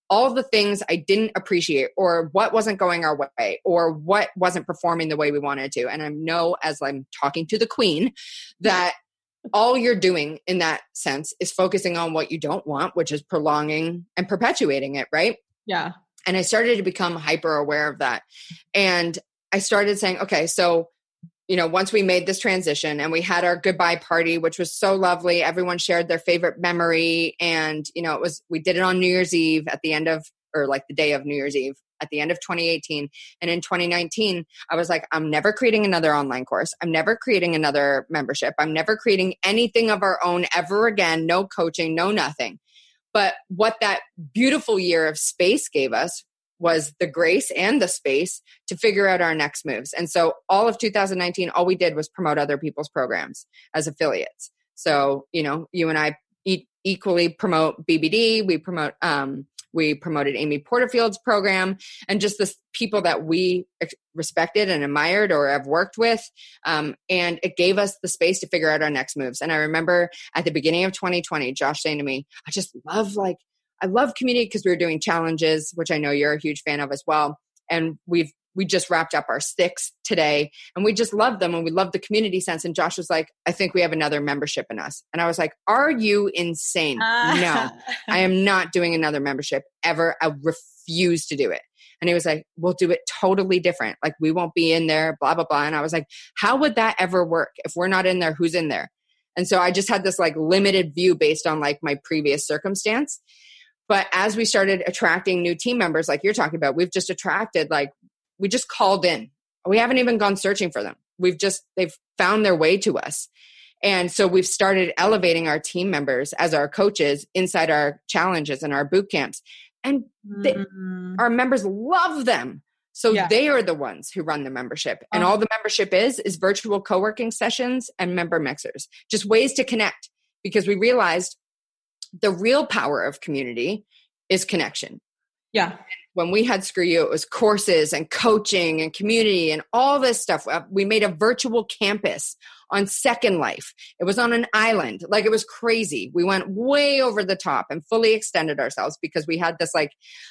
all the things I didn't appreciate or what wasn't going our way or what wasn't performing the way we wanted to. And I know as I'm talking to the queen that all you're doing in that sense is focusing on what you don't want, which is prolonging and perpetuating it, right? Yeah. And I started to become hyper aware of that. And I started saying, okay, so, you know, once we made this transition and we had our goodbye party, which was so lovely, everyone shared their favorite memory. And, you know, it was, we did it on New Year's Eve at the end of, or like the day of New Year's Eve at the end of twenty eighteen. And in twenty nineteen, I was like, I'm never creating another online course. I'm never creating another membership. I'm never creating anything of our own ever again. No coaching, no nothing. But what that beautiful year of space gave us was the grace and the space to figure out our next moves. And so all of two thousand nineteen, all we did was promote other people's programs as affiliates. So, you know, you and I e- equally promote B B D. We promote, um, we promoted Amy Porterfield's program and just the people that we ex- respected and admired or have worked with. Um, and it gave us the space to figure out our next moves. And I remember at the beginning of twenty twenty, Josh saying to me, I just love like, I love community because we were doing challenges, which I know you're a huge fan of as well. And we've, we just wrapped up our sticks today and we just love them and we love the community sense. And Josh was like, I think we have another membership in us. And I was like, are you insane? Uh. No, I am not doing another membership ever. I refuse to do it. And he was like, we'll do it totally different. Like we won't be in there, blah, blah, blah. And I was like, how would that ever work? If we're not in there, who's in there? And so I just had this like limited view based on like my previous circumstance. But as we started attracting new team members, like you're talking about, we've just attracted, like we just called in. We haven't even gone searching for them. We've just, they've found their way to us. And so we've started elevating our team members as our coaches inside our challenges and our boot camps. And they, mm-hmm. our members love them. So yeah. they are the ones who run the membership. And oh. all the membership is, is virtual co-working sessions and member mixers, just ways to connect because we realized the real power of community is connection. Yeah. When we had Screw You, it was courses and coaching and community and all this stuff. We made a virtual campus on Second Life. It was on an island. Like it was crazy. We went way over the top and fully extended ourselves because we had this like,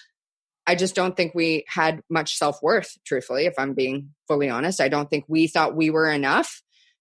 I just don't think we had much self-worth, truthfully, if I'm being fully honest. I don't think we thought we were enough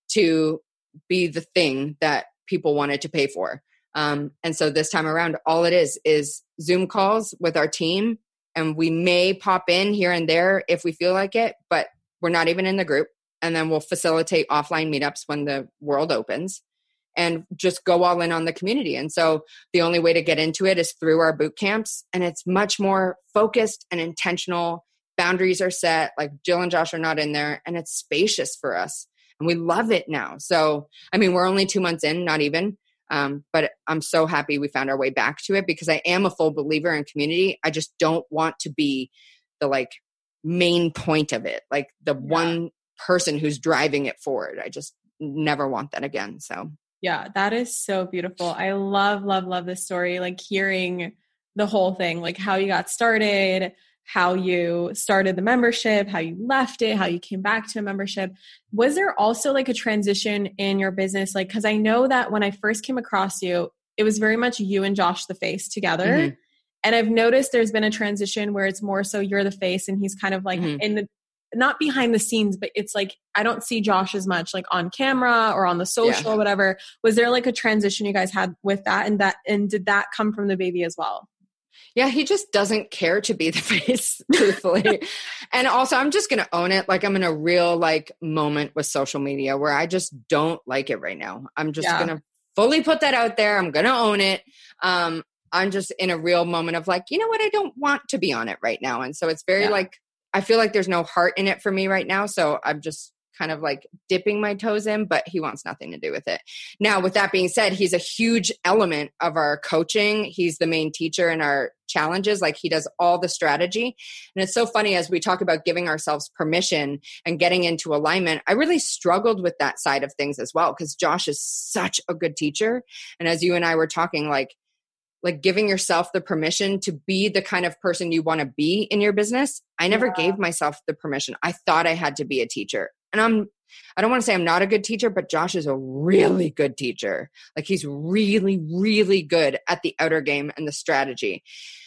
to be the thing that people wanted to pay for. Um, and so this time around, all it is, is Zoom calls with our team. And we may pop in here and there if we feel like it, but we're not even in the group. And then we'll facilitate offline meetups when the world opens and just go all in on the community. And so the only way to get into it is through our boot camps. And it's much more focused and intentional. Boundaries are set, like Jill and Josh are not in there, and it's spacious for us. And we love it now. So, I mean, we're only two months in, not even. Um, but I'm so happy we found our way back to it because I am a full believer in community. I just don't want to be the like main point of it, like the yeah. one person who's driving it forward. I just never want that again. So yeah, that is so beautiful. I love, love, love this story. Like hearing the whole thing, like how you got started, how you started the membership, how you left it, how you came back to a membership. Was there also like a transition in your business? Like, cause I know that when I first came across you, it was very much you and Josh the face together. Mm-hmm. And I've noticed there's been a transition where it's more so you're the face and he's kind of like mm-hmm. in the, not behind the scenes, but it's like, I don't see Josh as much like on camera or on the social yeah. or whatever. Was there like a transition you guys had with that? And that, and did that come from the baby as well? Yeah, he just doesn't care to be the face, truthfully. And also, I'm just going to own it. Like I'm in a real like moment with social media where I just don't like it right now. I'm just yeah. going to fully put that out there. I'm going to own it. Um, I'm just in a real moment of like, you know what? I don't want to be on it right now. And so it's very yeah. like, I feel like there's no heart in it for me right now. So I'm just kind of like dipping my toes in, but he wants nothing to do with it. Now, with that being said, he's a huge element of our coaching. He's the main teacher in our challenges. Like he does all the strategy. And it's so funny as we talk about giving ourselves permission and getting into alignment. I really struggled with that side of things as well, because Josh is such a good teacher. And as you and I were talking, like, like giving yourself the permission to be the kind of person you want to be in your business. I never yeah. gave myself the permission. I thought I had to be a teacher. And I'm, I don't want to say I'm not a good teacher, but Josh is a really good teacher. Like he's really, really good at the outer game and the strategy.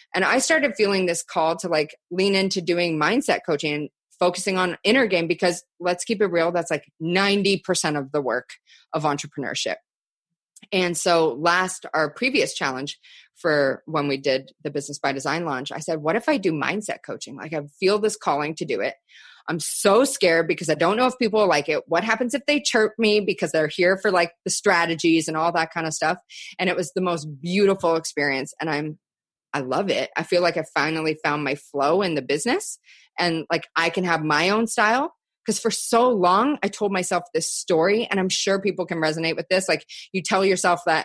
And I started feeling this call to like lean into doing mindset coaching and focusing on inner game, because let's keep it real, that's like ninety percent of the work of entrepreneurship. And so last, our previous challenge for when we did the Business by Design launch, I said, what if I do mindset coaching? Like I feel this calling to do it. I'm so scared because I don't know if people like it. What happens if they chirp me because they're here for like the strategies and all that kind of stuff? And it was the most beautiful experience. And I'm, I love it. I feel like I finally found my flow in the business, and like I can have my own style. Because for so long, I told myself this story, and I'm sure people can resonate with this. Like you tell yourself that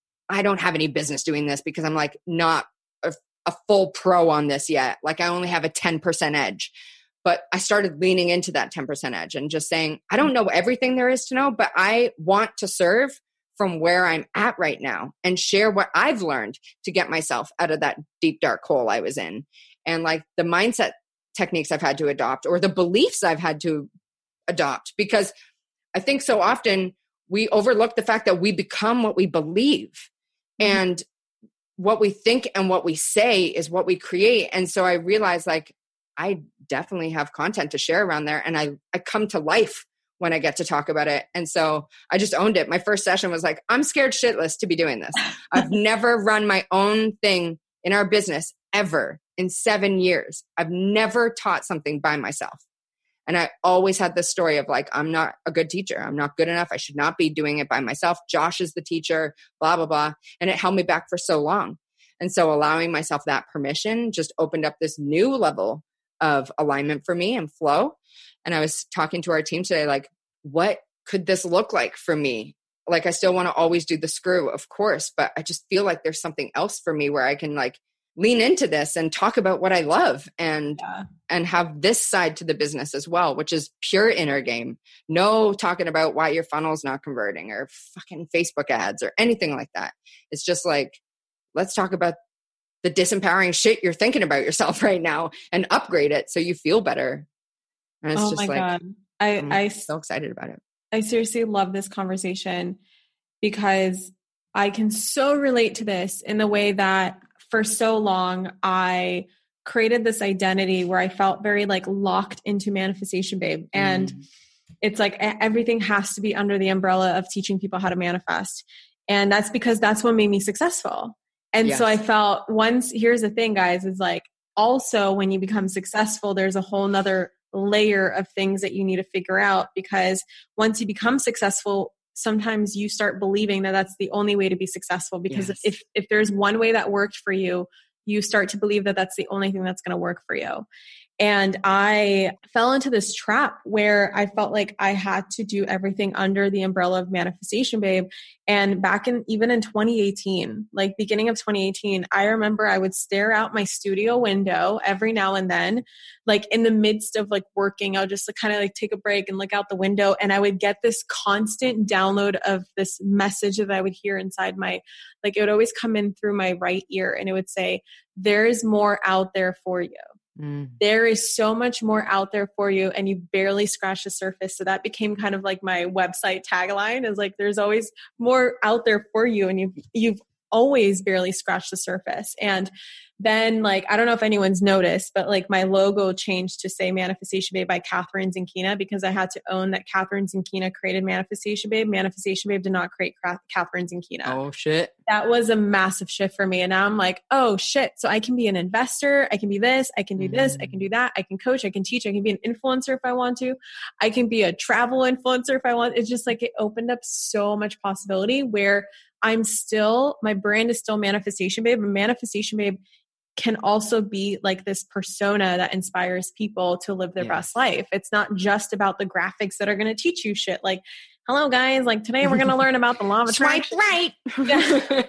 I don't have any business doing this because I'm like not a, a full pro on this yet. Like I only have a ten percent edge. But I started leaning into that ten percent edge and just saying, I don't know everything there is to know, but I want to serve from where I'm at right now and share what I've learned to get myself out of that deep, dark hole I was in. And like the mindset techniques I've had to adopt, or the beliefs I've had to adopt, because I think so often we overlook the fact that we become what we believe, mm-hmm. and what we think and what we say is what we create. And so I realized like, I definitely have content to share around there, and I, I come to life when I get to talk about it. And so I just owned it. My first session was like, I'm scared shitless to be doing this. I've never run my own thing in our business ever in seven years. I've never taught something by myself. And I always had this story of like, I'm not a good teacher. I'm not good enough. I should not be doing it by myself. Josh is the teacher, blah, blah, blah. And it held me back for so long. And so allowing myself that permission just opened up this new level of alignment for me and flow. And I was talking to our team today, like, what could this look like for me? Like, I still want to always do the screw, of course, but I just feel like there's something else for me where I can like lean into this and talk about what I love, and, yeah. and have this side to the business as well, which is pure inner game. No talking about why your funnel's not converting or fucking Facebook ads or anything like that. It's just like, let's talk about the disempowering shit you're thinking about yourself right now and upgrade it so you feel better. And it's oh just my like, God. I, I'm I so excited about it. I seriously love this conversation, because I can so relate to this in the way that for so long I created this identity where I felt very like locked into Manifestation Babe. And mm. it's like everything has to be under the umbrella of teaching people how to manifest. And that's because that's what made me successful. And yes. so I felt once, here's the thing, guys, is like also when you become successful, there's a whole nother layer of things that you need to figure out, because once you become successful, sometimes you start believing that that's the only way to be successful, because yes. if, if there's one way that worked for you, you start to believe that that's the only thing that's going to work for you. And I fell into this trap where I felt like I had to do everything under the umbrella of Manifestation Babe. And back in, even in twenty eighteen, like beginning of twenty eighteen, I remember I would stare out my studio window every now and then, like in the midst of like working, I would just like kind of like take a break and look out the window. And I would get this constant download of this message that I would hear inside my, like it would always come in through my right ear, and it would say, there is more out there for you. Mm. There is so much more out there for you, and you barely scratched the surface. So that became kind of like my website tagline, is like, there's always more out there for you, and you've, you've always barely scratched the surface. And then like, I don't know if anyone's noticed, but like my logo changed to say Manifestation Babe by Catherine Zinkina, because I had to own that Catherine Zinkina created Manifestation Babe. Manifestation Babe did not create Catherine Zinkina. Oh shit. That was a massive shift for me. And now I'm like, oh shit. So I can be an investor. I can be this. I can do this. I can do that. I can coach. I can teach. I can be an influencer if I want to. I can be a travel influencer if I want. It's just like, it opened up so much possibility where I'm still, my brand is still Manifestation Babe, but Manifestation Babe can also be like this persona that inspires people to live their yes. best life. It's not just about the graphics that are going to teach you shit. Like, hello guys, like today we're going to learn about the law of attraction. Right. Yeah.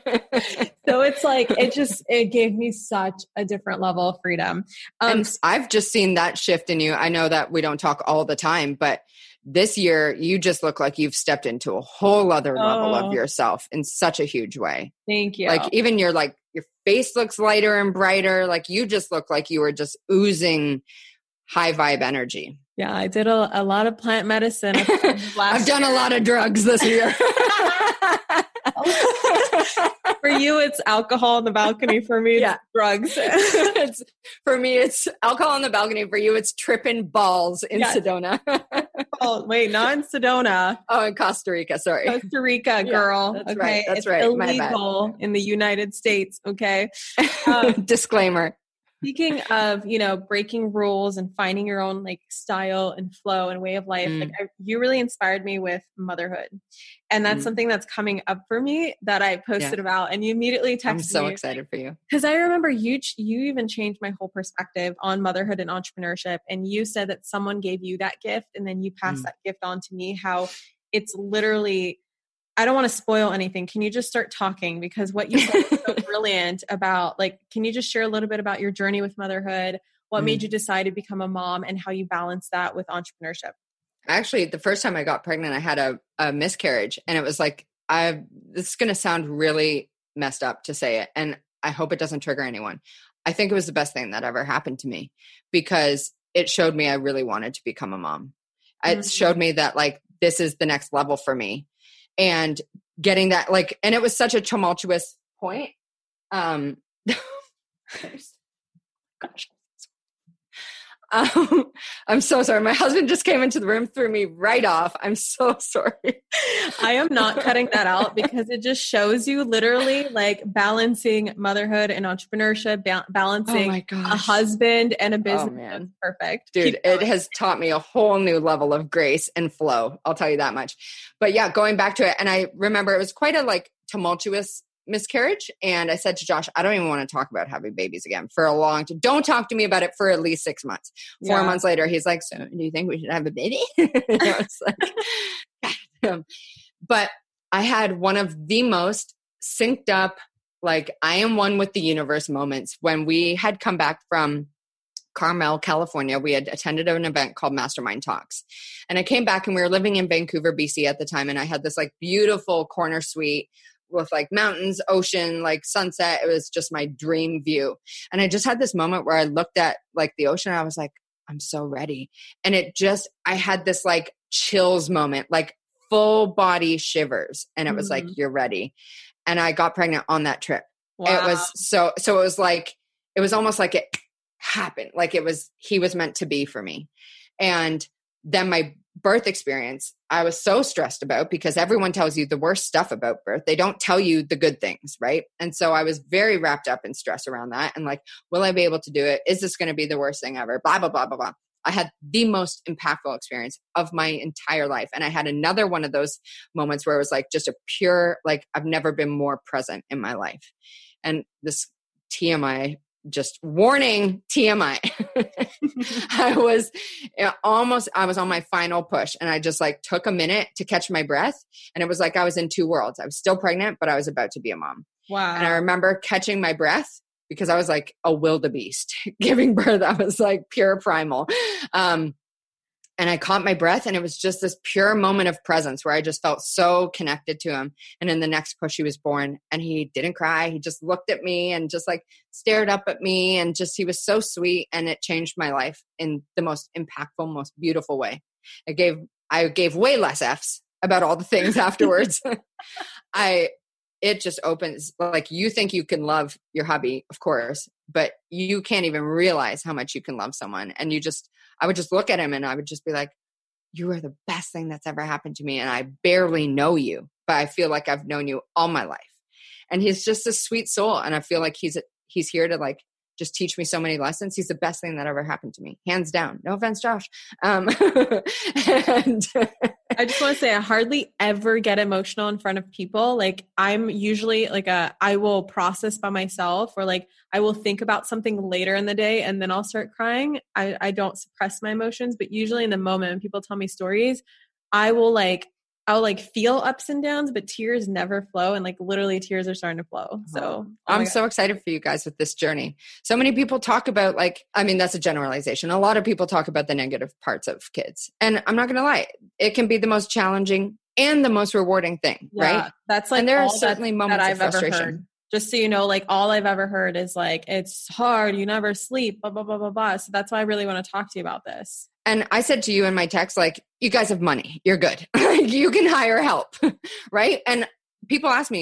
So it's like, it just, it gave me such a different level of freedom. Um, and I've just seen that shift in you. I know that we don't talk all the time, but this year you just look like you've stepped into a whole other level oh, of yourself in such a huge way. Thank you. Like even your, like your face looks lighter and brighter. Like you just look like you were just oozing high vibe energy. Yeah. I did a, a lot of plant medicine. I've done year. a lot of drugs this year. For For you, it's alcohol on the balcony. For me, it's Yeah. drugs. It's, for me, it's alcohol on the balcony. For you, it's tripping balls in Yes. Sedona. Oh, wait, not in Sedona. Oh, in Costa Rica. Sorry. Costa Rica, girl. Yeah, that's okay. right. That's it's right. My bad. illegal in the United States. Okay. Um, Disclaimer. Speaking of, you know, breaking rules and finding your own like style and flow and way of life, Mm. like I, you really inspired me with motherhood. And that's Mm. something that's coming up for me that I posted Yeah. about, and you immediately texted me. I'm so excited for you. Because I remember you, you even changed my whole perspective on motherhood and entrepreneurship. And you said that someone gave you that gift and then you passed Mm. that gift on to me, how it's literally, I don't want to spoil anything. Can you just start talking? Because what you said is so brilliant about, like, can you just share a little bit about your journey with motherhood? What Mm. made you decide to become a mom and how you balance that with entrepreneurship? Actually, the first time I got pregnant, I had a, a miscarriage, and it was like, I, this is going to sound really messed up to say it, and I hope it doesn't trigger anyone. I think it was the best thing that ever happened to me because it showed me I really wanted to become a mom. Mm-hmm. It showed me that like, this is the next level for me. And getting that, like, and it was such a tumultuous point. Um, gosh, um, I'm so sorry. My husband just came into the room, threw me right off. I'm so sorry. I am not cutting that out because it just shows you literally like balancing motherhood and entrepreneurship, ba- balancing Oh my a gosh. husband and a business. Oh, man. That's perfect. Dude, Keep it going. has taught me a whole new level of grace and flow. I'll tell you that much. But yeah, going back to it. And I remember it was quite a like tumultuous miscarriage. And I said to Josh, I don't even want to talk about having babies again for a long time. Don't talk to me about it for at least six months. Four Yeah. months later, he's like, so do you think we should have a baby? It's like, um, but I had one of the most synced up, like I am one with the universe moments when we had come back from Carmel, California. We had attended an event called Mastermind Talks. And I came back and we were living in Vancouver, B C at the time. And I had this like beautiful corner suite with like mountains, ocean, like sunset. It was just my dream view. And I just had this moment where I looked at like the ocean and I was like, I'm so ready. And it just, I had this like chills moment, like full body shivers. And it was Mm-hmm. like, you're ready. And I got pregnant on that trip. Wow. It was so, so it was like, it was almost like it happened. Like it was, he was meant to be for me. And then my birth experience, I was so stressed about because everyone tells you the worst stuff about birth. They don't tell you the good things, right? And so I was very wrapped up in stress around that. And like, will I be able to do it? Is this going to be the worst thing ever? Blah, blah, blah, blah, blah. I had the most impactful experience of my entire life. And I had another one of those moments where it was like just a pure, like I've never been more present in my life. And this T M I, just warning, T M I. I was almost, I was on my final push and I just like took a minute to catch my breath. And it was like I was in two worlds. I was still pregnant, but I was about to be a mom. Wow. And I remember catching my breath because I was like a wildebeest giving birth. I was like pure primal. Um, and I caught my breath and it was just this pure moment of presence where I just felt so connected to him. And in the next push, he was born and he didn't cry. He just looked at me and just like stared up at me and just, he was so sweet. And it changed my life in the most impactful, most beautiful way. It gave, I gave way less F's about all the things afterwards. I, it just opens, like you think you can love your hubby, of course, but you can't even realize how much you can love someone. And you just, I would just look at him and I would just be like, you are the best thing that's ever happened to me. And I barely know you, but I feel like I've known you all my life. And he's just a sweet soul. And I feel like he's, he's here to like, just teach me so many lessons. He's the best thing that ever happened to me. Hands down. No offense, Josh. Um, and I just want to say I hardly ever get emotional in front of people. Like I'm usually like a, I will process by myself or like I will think about something later in the day and then I'll start crying. I, I don't suppress my emotions, but usually in the moment when people tell me stories, I will like, I'll like feel ups and downs, but tears never flow. And like literally tears are starting to flow. So oh, oh I'm so excited for you guys with this journey. So many people talk about like, I mean, that's a generalization. A lot of people talk about the negative parts of kids. And I'm not going to lie, it can be the most challenging and the most rewarding thing, yeah, right? That's like and there are all certainly that, moments that of I've ever frustration. heard. Just so you know, like all I've ever heard is like, it's hard. You never sleep, blah, blah, blah, blah, blah. So that's why I really want to talk to you about this. And I said to you in my text, like, you guys have money. You're good. You can hire help. Right. And people ask me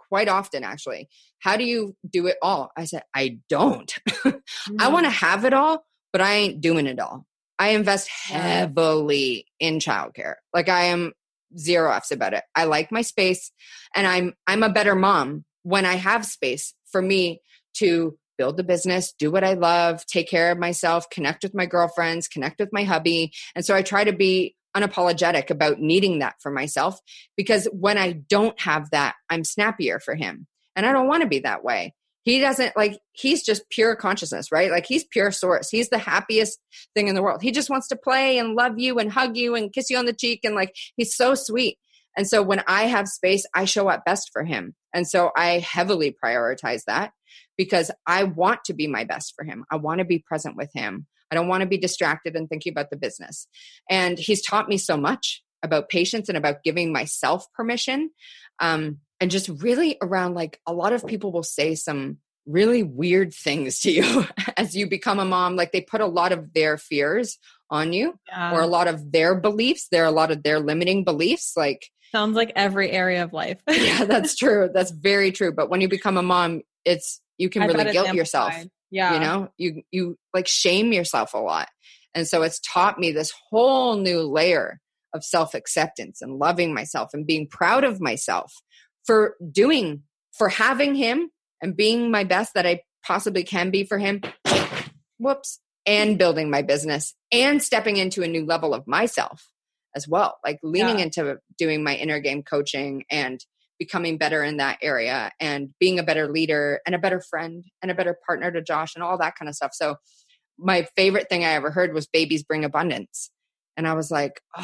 quite often actually, how do you do it all? I said, I don't. Mm-hmm. I want to have it all, but I ain't doing it all. I invest heavily in childcare. Like I am zero F's about it. I like my space, and I'm, I'm a better mom when I have space for me to build the business, do what I love, take care of myself, connect with my girlfriends, connect with my hubby. And so I try to be unapologetic about needing that for myself, because when I don't have that, I'm snappier for him. And I don't want to be that way. He doesn't like, he's just pure consciousness, right? Like he's pure source. He's the happiest thing in the world. He just wants to play and love you and hug you and kiss you on the cheek. And like, he's so sweet. And so when I have space, I show up best for him. And so I heavily prioritize that because I want to be my best for him. I want to be present with him. I don't want to be distracted and thinking about the business. And he's taught me so much about patience and about giving myself permission. Um, and just really around, like, a lot of people will say some really weird things to you as you become a mom. Like they put a lot of their fears on you yeah. or a lot of their beliefs. There are a lot of their limiting beliefs. Like sounds like every area of life. Yeah, that's true. That's very true. But when you become a mom, it's, you can I really guilt yourself. Yeah. You know, you, you like shame yourself a lot. And so it's taught me this whole new layer of self-acceptance and loving myself and being proud of myself for doing, for having him and being my best that I possibly can be for him. Whoops. And building my business and stepping into a new level of myself as well. Like leaning yeah. into doing my inner game coaching and becoming better in that area and being a better leader and a better friend and a better partner to Josh and all that kind of stuff. So my favorite thing I ever heard was babies bring abundance. And I was like, oh,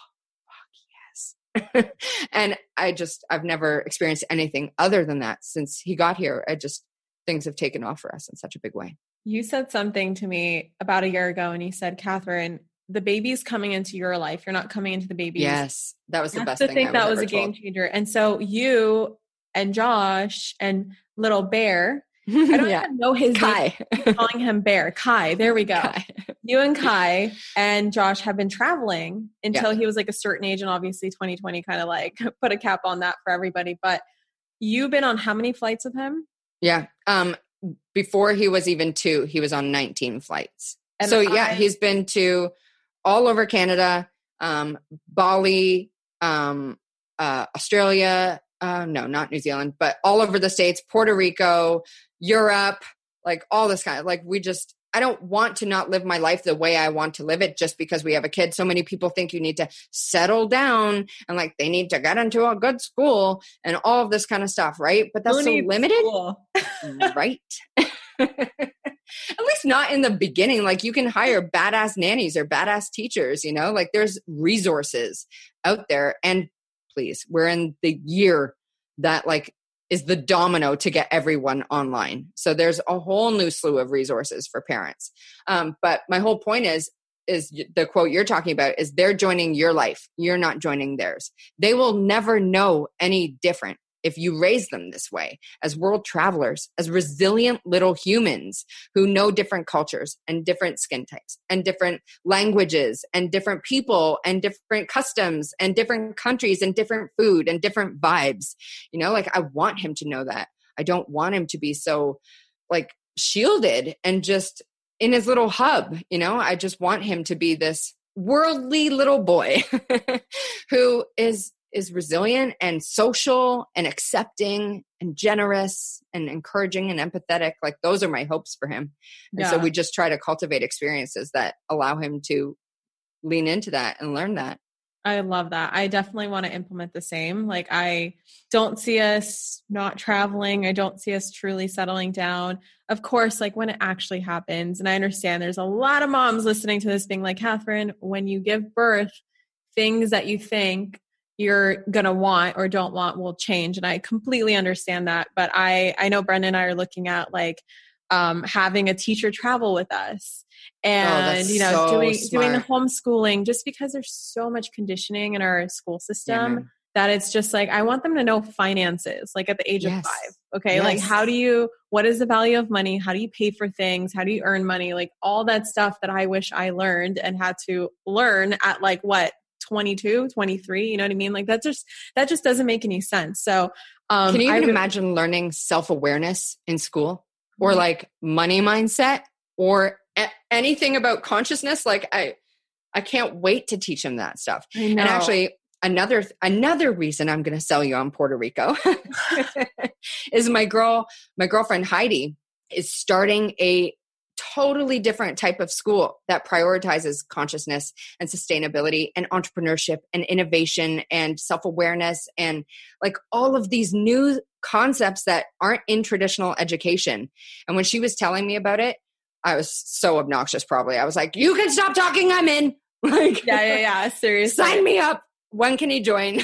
fuck yes. And I just, I've never experienced anything other than that since he got here. I just, things have taken off for us in such a big way. You said something to me about a year ago and you said, Catherine, the baby's coming into your life. You're not coming into the baby's. Yes. That was the I best have to thing think I was that was ever a game told. changer. And so you and Josh and little Bear, I don't yeah. even know his Kai. name. I'm calling him Bear. Kai. There we go. Kai. You and Kai and Josh have been traveling until yeah. he was like a certain age. And obviously twenty twenty kind of like put a cap on that for everybody. But you've been on how many flights with him? Yeah. Um, before he was even two, he was on nineteen flights. And so I, yeah, he's been to all over Canada, um, Bali, um, uh, Australia, uh, no, not New Zealand, but all over the States, Puerto Rico, Europe, like all this kind of, like, we just, I don't want to not live my life the way I want to live it just because we have a kid. So many people think you need to settle down and like they need to get into a good school and all of this kind of stuff, right? But that's Who so needs limited. school? Right. At least not in the beginning. Like you can hire badass nannies or badass teachers, you know, like there's resources out there. And please, we're in the year that like is the domino to get everyone online. So there's a whole new slew of resources for parents. Um, but my whole point is, is the quote you're talking about is they're joining your life. You're not joining theirs. They will never know any different if you raise them this way as world travelers, as resilient little humans who know different cultures and different skin types and different languages and different people and different customs and different countries and different food and different vibes. You know, like I want him to know that. I don't want him to be so like shielded and just in his little hub. You know, I just want him to be this worldly little boy who is is resilient and social and accepting and generous and encouraging and empathetic. Like those are my hopes for him. And yeah. so we just try to cultivate experiences that allow him to lean into that and learn that. I love that. I definitely want to implement the same. Like I don't see us not traveling. I don't see us truly settling down. Of course, like when it actually happens, and I understand there's a lot of moms listening to this being like, Catherine, when you give birth, things that you think you're going to want or don't want will change. And I completely understand that. But I, I know Brendan and I are looking at like um, having a teacher travel with us and, oh, you know, so doing, smart. doing the homeschooling just because there's so much conditioning in our school system yeah, that it's just like, I want them to know finances, like at the age yes. of five. Okay. Yes. Like how do you, what is the value of money? How do you pay for things? How do you earn money? Like all that stuff that I wish I learned and had to learn at like what, twenty-two, twenty-three. You know what I mean? Like that just, that just doesn't make any sense. So, um, can you even I re- imagine learning self-awareness in school or like money mindset or a- anything about consciousness? Like I, I can't wait to teach him that stuff. I know. And actually another, another reason I'm going to sell you on Puerto Rico is my girl, my girlfriend Heidi is starting a totally different type of school that prioritizes consciousness and sustainability and entrepreneurship and innovation and self-awareness and like all of these new concepts that aren't in traditional education. And when she was telling me about it, I was so obnoxious probably. I was like, you can stop talking, I'm in. Like, yeah, yeah, yeah. Seriously. Sign me up. When can you join?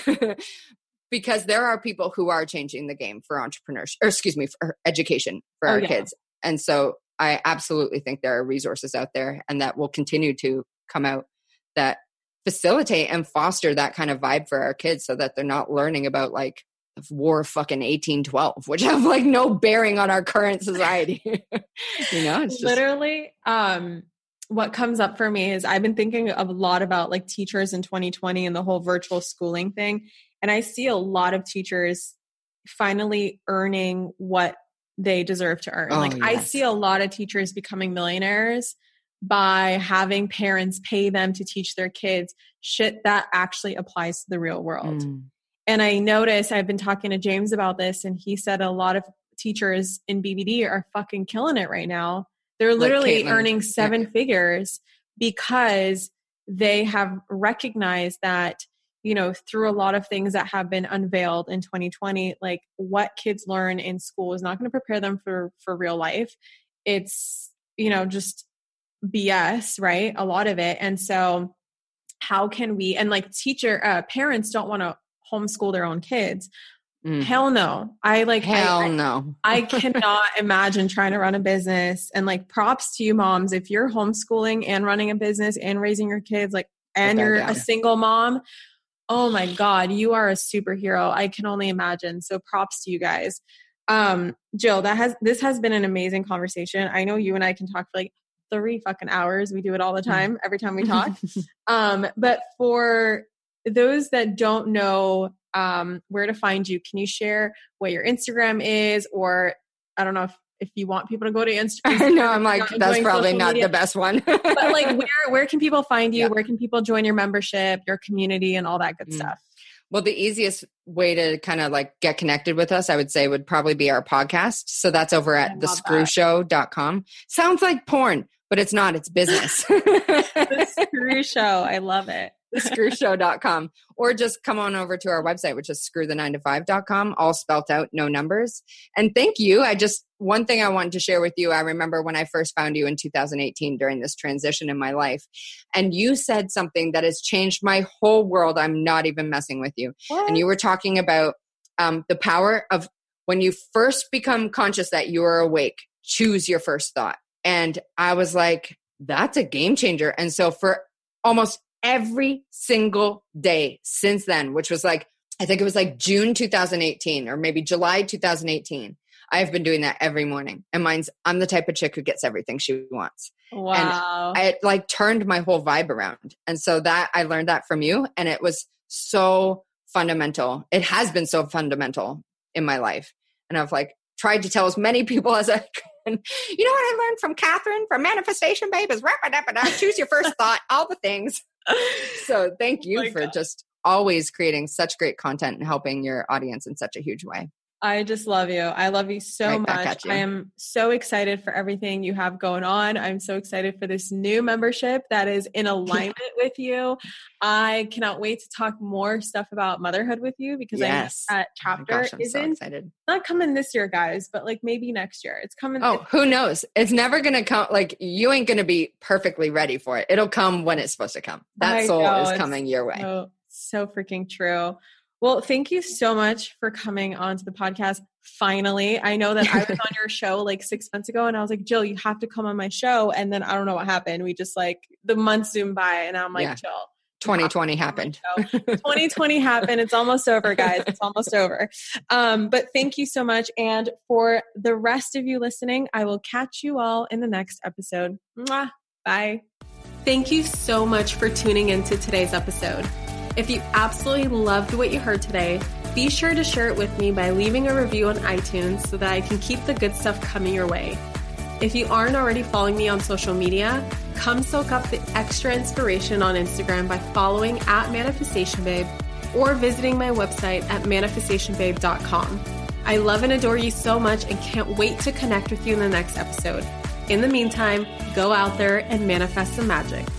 Because there are people who are changing the game for entrepreneurship, or excuse me, for education for Oh, our yeah. kids. And so I absolutely think there are resources out there and that will continue to come out that facilitate and foster that kind of vibe for our kids so that they're not learning about like war fucking eighteen twelve, which have like no bearing on our current society. You know, it's just literally, um, what comes up for me is I've been thinking of a lot about like teachers in twenty twenty and the whole virtual schooling thing. And I see a lot of teachers finally earning what they deserve to earn. Oh, like yes. I see a lot of teachers becoming millionaires by having parents pay them to teach their kids shit that actually applies to the real world. Mm. And I noticed, I've been talking to James about this, and he said a lot of teachers in B B D are fucking killing it right now. They're literally Like earning seven yeah. figures because they have recognized that, you know, through a lot of things that have been unveiled in twenty twenty, like what kids learn in school is not going to prepare them for, for real life. It's, you know, just B S, right? A lot of it. And so how can we, and like teacher, uh, parents don't want to homeschool their own kids. Mm. Hell no. I like, hell I, no. I cannot imagine trying to run a business. And like props to you moms. If you're homeschooling and running a business and raising your kids, like, and you're down. a single mom, oh my God, you are a superhero. I can only imagine. So props to you guys. Um, Jill, that has, this has been an amazing conversation. I know you and I can talk for like three fucking hours. We do it all the time, every time we talk. um, but for those that don't know um, where to find you, can you share what your Instagram is? Or I don't know if, if you want people to go to Instagram. I know, I'm like, that's probably not media. the best one. But like, where, where can people find you? Yeah. Where can people join your membership, your community, and all that good mm. stuff? Well, the easiest way to kind of like get connected with us, I would say, would probably be our podcast. So that's over at the screw show dot com. Sounds like porn, but it's not. It's business. The Screw Show. I love it. the screw show dot com, or just come on over to our website, which is screw the nine to five dot com, all spelt out, no numbers. And thank you. I just, one thing I wanted to share with you, I remember when I first found you in two thousand eighteen during this transition in my life, and you said something that has changed my whole world. I'm not even messing with you. What? And you were talking about um, the power of when you first become conscious that you are awake, choose your first thought. And I was like, that's a game changer. And so for almost every single day since then, which was like, I think it was like June two thousand eighteen or maybe July two thousand eighteen. I have been doing that every morning. And mine's, I'm the type of chick who gets everything she wants. Wow. And it like turned my whole vibe around. And so that I learned that from you. And it was so fundamental. It has been so fundamental in my life. And I've like tried to tell as many people as I can. You know what I learned from Catherine from Manifestation Babe is wrap it up and choose your first thought, all the things. So thank you oh for God. just always creating such great content and helping your audience in such a huge way. I just love you. I love you so right much. I am so excited for everything you have going on. I'm so excited for this new membership that is in alignment with you. I cannot wait to talk more stuff about motherhood with you because yes. I know that chapter oh gosh, I'm isn't so excited. Not coming this year, guys, but like maybe next year. It's coming. Oh, who knows? It's never going to come. Like you ain't going to be perfectly ready for it. It'll come when it's supposed to come. That I soul know, is coming your way. So, so freaking true. Well, thank you so much for coming onto the podcast. Finally, I know that I was on your show like six months ago and I was like, Jill, you have to come on my show. And then I don't know what happened. We just like the months zoomed by and I'm like, yeah. Jill. twenty twenty happened. twenty twenty happened. It's almost over, guys. It's almost over. Um, but thank you so much. And for the rest of you listening, I will catch you all in the next episode. Mwah. Bye. Thank you so much for tuning into today's episode. If you absolutely loved what you heard today, be sure to share it with me by leaving a review on iTunes so that I can keep the good stuff coming your way. If you aren't already following me on social media, come soak up the extra inspiration on Instagram by following at Manifestation Babe or visiting my website at manifestation babe dot com. I love and adore you so much and can't wait to connect with you in the next episode. In the meantime, go out there and manifest some magic.